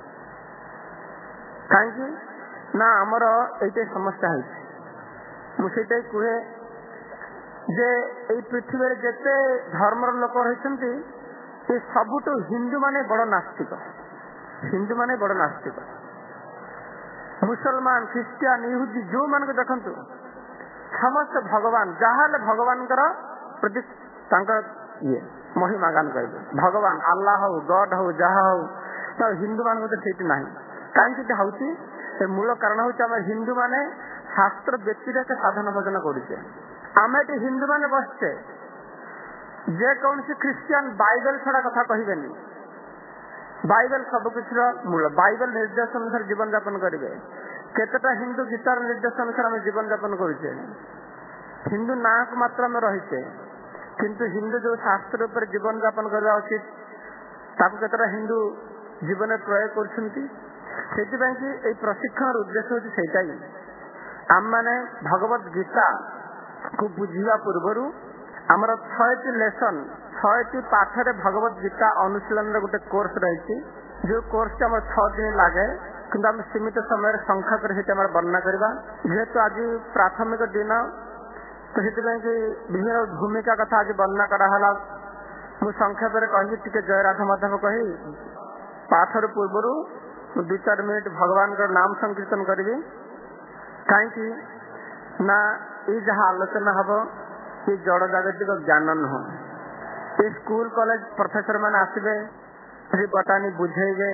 କାହିଁକି ନା ଆମର ଏଇଟା ସମସ୍ୟା ହେଇଛି। ମୁଁ ସେଇଟାই କୁହେ ଯେ ଏଇ ପୃଥିବୀରେ ଯେତେ ଧର୍ମର ଲୋକ ରହିଛନ୍ତି, ସେ ସବୁଠୁ ହିନ୍ଦୁ ମାନେ ବଡ ନାସ୍ତିକ, ହିନ୍ଦୁ ମାନେ ବଡ ନାସ୍ତିକ। ମୁସଲମାନ, ଖ୍ରୀଷ୍ଟିଆନ, ଇହୁଦି ଯୋଉମାନଙ୍କୁ ଦେଖନ୍ତୁ, ସମସ୍ତେ ଭଗବାନ, ଯାହାହେଲେ ଭଗବାନଙ୍କର ପ୍ରତି ତାଙ୍କର ଇଏ ମହିମା ଗାନ କରିବେ। ଭଗବାନ ଆଲ୍ଲାହ ହଉ, ଗଡ ହଉ, ଯାହା ହଉ, ତ ହିନ୍ଦୁ ମାନଙ୍କ ତ ସେଇଠି ନାହିଁ। କାହିଁକି ଏଟା ହଉଛି? ସେ ମୂଳ କାରଣ ହଉଛି ଆମେ ହିନ୍ଦୁ ମାନେ ଶାସ୍ତ୍ର ବ୍ୟତିରେକ ସାଧନ ଭଜନ କରୁଛେ। ଆମେ ଏଠି ହିନ୍ଦୁ ମାନେ ବସିଛେ, ଯେକୌଣସି ଖ୍ରୀଷ୍ଟିଆନ ବାଇବେଲ ଛଡା କଥା କହିବେନି। ବାଇବେଲ ସବୁ କିଛିର ମୂଳ, ବାଇବେଲ ନିର୍ଦ୍ଦେଶ ଅନୁସାରେ ଜୀବନ ଯାପନ କରିବେ। କେତେଟା ହିନ୍ଦୁ ଗୀତାର ନିର୍ଦ୍ଦେଶ ଅନୁସାରେ ଆମେ ଜୀବନ ଯାପନ କରୁଛେ। ହିନ୍ଦୁ ନାଁକୁ ମାତ୍ର ଆମେ ରହିଛେ, କିନ୍ତୁ ହିନ୍ଦୁ ଯୋଉ ଶାସ୍ତ୍ର ଉପରେ ଜୀବନ ଯାପନ କରିବା ଉଚିତ, ତାକୁ କେତେଟା ହିନ୍ଦୁ ଜୀବନରେ ପ୍ରୟୋଗ କରୁଛନ୍ତି। से प्रशिक्षण उद्देश्य हूँ से आम मैंने भगवत गीता को बुझा पूर्वर आमर छयटी लेसन छयटी पाठरे भगवत गीता अनुशीलन गोटे कोर्स रही जो कोर्स आम छह दिन लगे कि आम सीमित समय संख्यक वर्णना करवा जेहेतु आज प्राथमिक दिन तो से विभिन्न भूमिका कथा आज वर्णना कराला मु संक्षेप कही टी जय राधा माधव कही पाठर पूर्वर दु चार मिनिट भगवान का नाम संकीर्तन करी कहीं ना ये जहाँ आलोचना हम ये जड़ जागतिक ज्ञान नुह ये स्कूल कॉलेज प्रोफेसर मैंने आसबे बटानी बुझेबे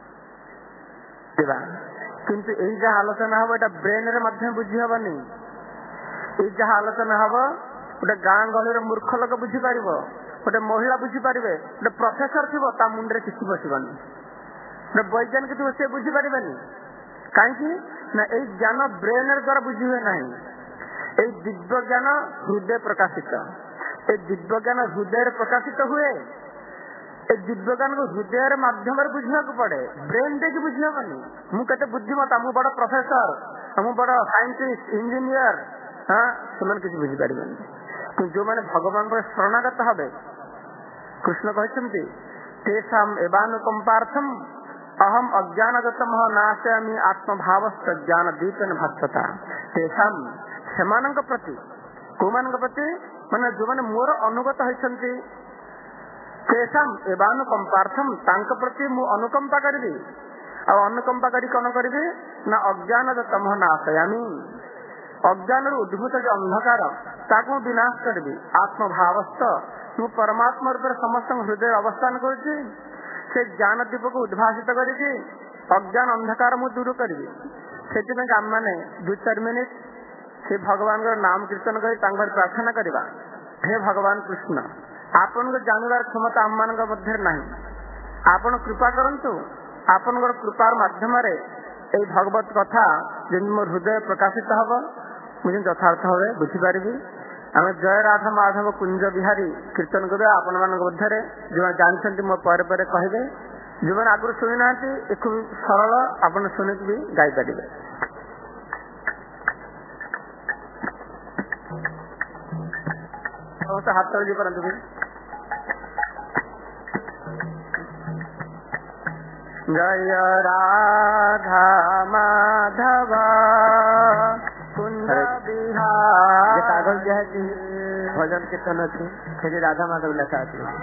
किंतु यही जहाँ आलोचना हम यहाँ ब्रेन रे बुझी हेनी ये जहाँ आलोचना हम गोटे गाँ गहली मूर्ख लोक बुझीपार गोटे महिला बुझीपारे गोटे प्रोफेसर थी ता मुंडे किसी बसबानी गोटे वैज्ञानिक थी सी बुझीपारे कहीं ना यही ज्ञान ब्रेन द्वारा बुझी हुए ना ये दिव्य ज्ञान हृदय प्रकाशित ये दिव्य ज्ञान हृदय प्रकाशित हुए ए दिव्य ज्ञान को हृदय माध्यम बुझा पड़े ब्रेन दे बुझेबनी मुझे बुद्धिमता मु बड़ प्रोफेसर मु बड़ साइंटिस्ट इंजीनियर हाँ से किसी बुझीपारे जो मैंने भगवान को शरणागत हे कृष्ण कहते तेषाम एवानुकंपार्थम अहम अज्ञानगतम नाशयामि आत्मभावस्थ ज्ञान दीपेन भास्वता तेषाम सेमानक प्रति कोमानक प्रति माने जो माने मोर अनुगत होइछन्ति तेषाम एवानुकंपार्थम तांक प्रति मु अनुकंपा करबी आ अनुकंपा करी कोन करबी ना अज्ञानगतम नाशयामि अज्ञान उद्भूत जो अंधकार ताकू विनाश करबी आत्मभावस्थ मु परमात्मा रूप समस्त हृदय अवस्थान करुछि से ज्ञान दीप को उद्भाषित करके अज्ञान अंधकार मु दूर करी से आम मैंने दु चार मिनिट से भगवान का नाम कीर्तन कर प्रार्थना करवा हे भगवान कृष्ण आपन को जानवर क्षमता आम मान मध्य नहीं आपन कृपा करंतु आपन कृपार माध्यम भगवत कथा जिन मो हृदय प्रकाशित हम मुझे यथार्थ भाव बुझीपारि आम जय राधा माधव कुंज बिहारी कीर्तन करा आपण मान मध्य जो जानते मो पर पर कहे जो मैंने आगुरी शुणी ना एक सरल आपन शुणिक भी गाई पारे समस्त हाथ तले करते भी जय राधा माधव कुंज बिहारी कागज जो है भजन कीर्तन अच्छी राधा माधव लिखा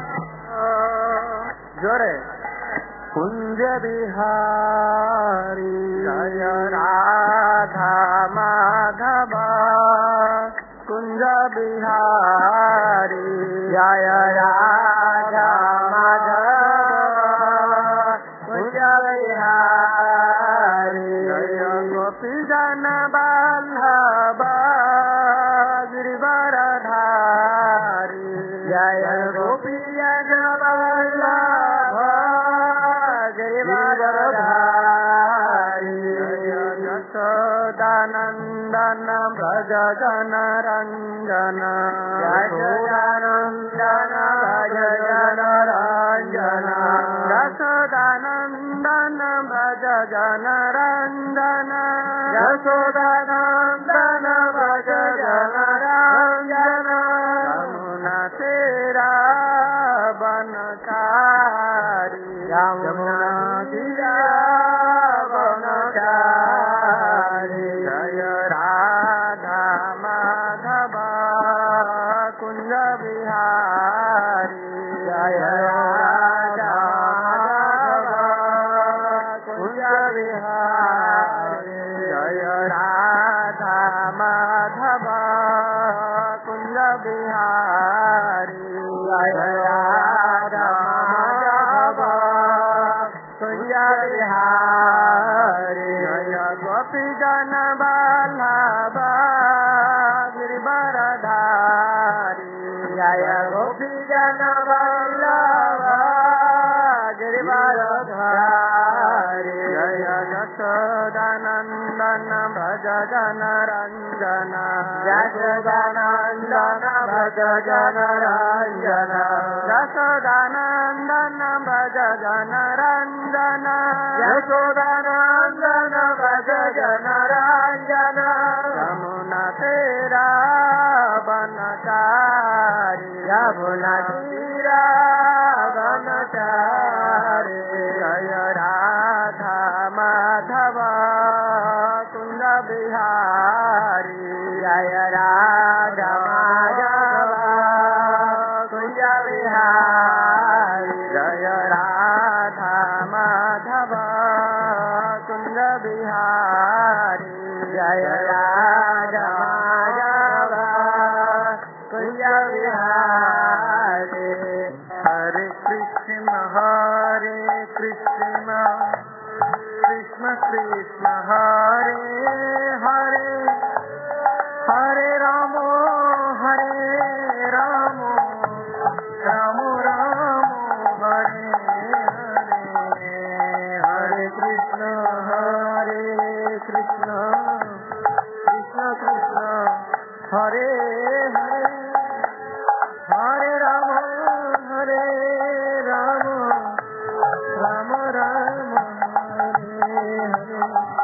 जोरे कुंज बिहारी जय राधा माधव कुंज बिहारी जय राधा माधव कुंज बिहारी जय गोपी जन बाल्लभ गिरिवरधारी जय गोपी जन बाल्लभ गिरिवरधारी यशोदानंदन भज जन रंजन यशोदानंदन भज जन रंजन यशोदानंदन भज जन रंजन यशोदानंदन भज जन रंजन यमुना तेरा बनचारी यमुना तेरा बनचारी जय राधा माधव कुंज बिहारी जय राधा माधव कुंज बिहारी जय राधा माधव कुंज बिहारी जय राधा माधव कुंज बिहारी जय गोपी जन बाल्लभ गिरिवरधारी जय गोपी जन बाल्लभ गिरिवरधारी जय यशोदानंदन भज जन रंजन यशोदानंदन भज जन रंजन यशोदानंदन भज जन रंजन नंदन यशोदानंदन व्रज जनरंजन यमुना तेरा बनचारी यमुना तीरा बनचारी जय राधा माधव कुंज बिहारी जय राधा माधव कुंज बिहारी जय राधा माधव कुंज बिहारी जय राधा माधव कुंज बिहारी हरे कृष्ण हरे कृष्ण कृष्ण कृष्ण हरे हरे हरे राम हरे राम राम राम हरे हरे हरे कृष्ण हरे कृष्ण कृष्ण कृष्ण हरे हरे हरे राम हरे राम राम राम हरे हरे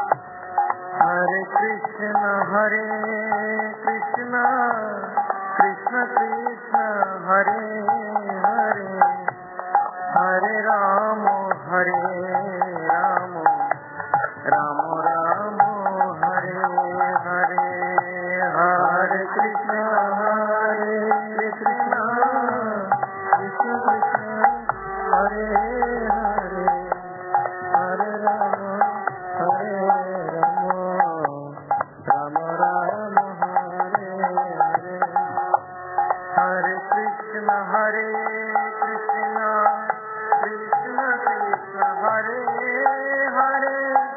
हरे कृष्ण हरे कृष्ण कृष्ण कृष्ण हरे हरे हरे राम हरे राम राम राम हरे हरे हरे कृष्ण हरे कृष्ण कृष्ण कृष्ण हरे हरे हरे राम हरे राम राम राम हरे हरे हरे कृष्ण हरे कृष्ण कृष्ण कृष्ण हरे हरे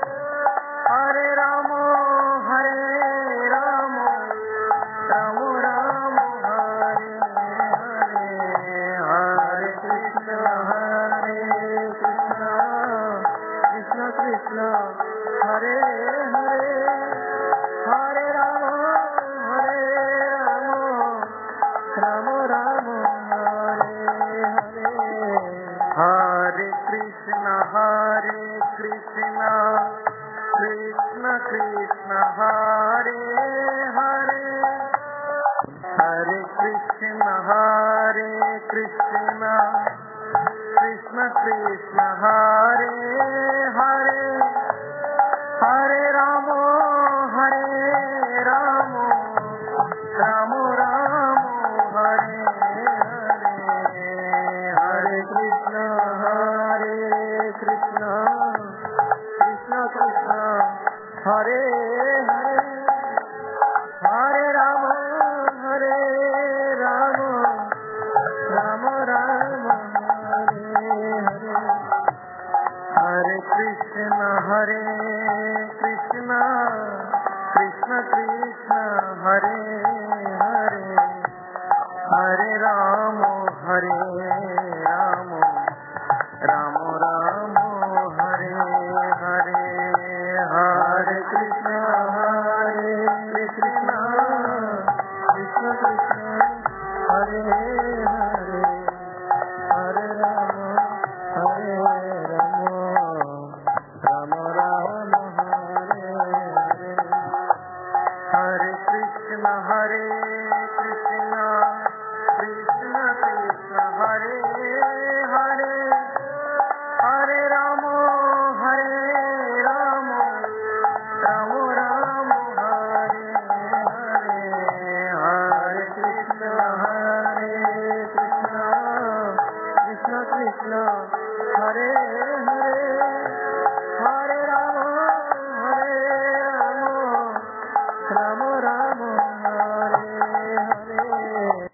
हरे राम हरे राम राम राम हरे हरे हरे कृष्ण हरे कृष्ण कृष्ण कृष्ण हरे हरे हरे राम हरे राम राम राम हरे हरे हरे कृष्ण हरे कृष्ण कृष्ण कृष्ण हरे हरे हरे कृष्ण हरे कृष्ण कृष्ण कृष्ण हरे हरे हरे राम हरे राम राम राम हरे हरे हरे कृष्ण हरे कृष्ण कृष्ण कृष्ण हरे हरे हरे राम हरे राम राम राम हरे हरे हरे कृष्ण हरे कृष्ण कृष्ण कृष्ण हरे हरे हरे राम हरे राम राम राम हरे हरे हरे कृष्ण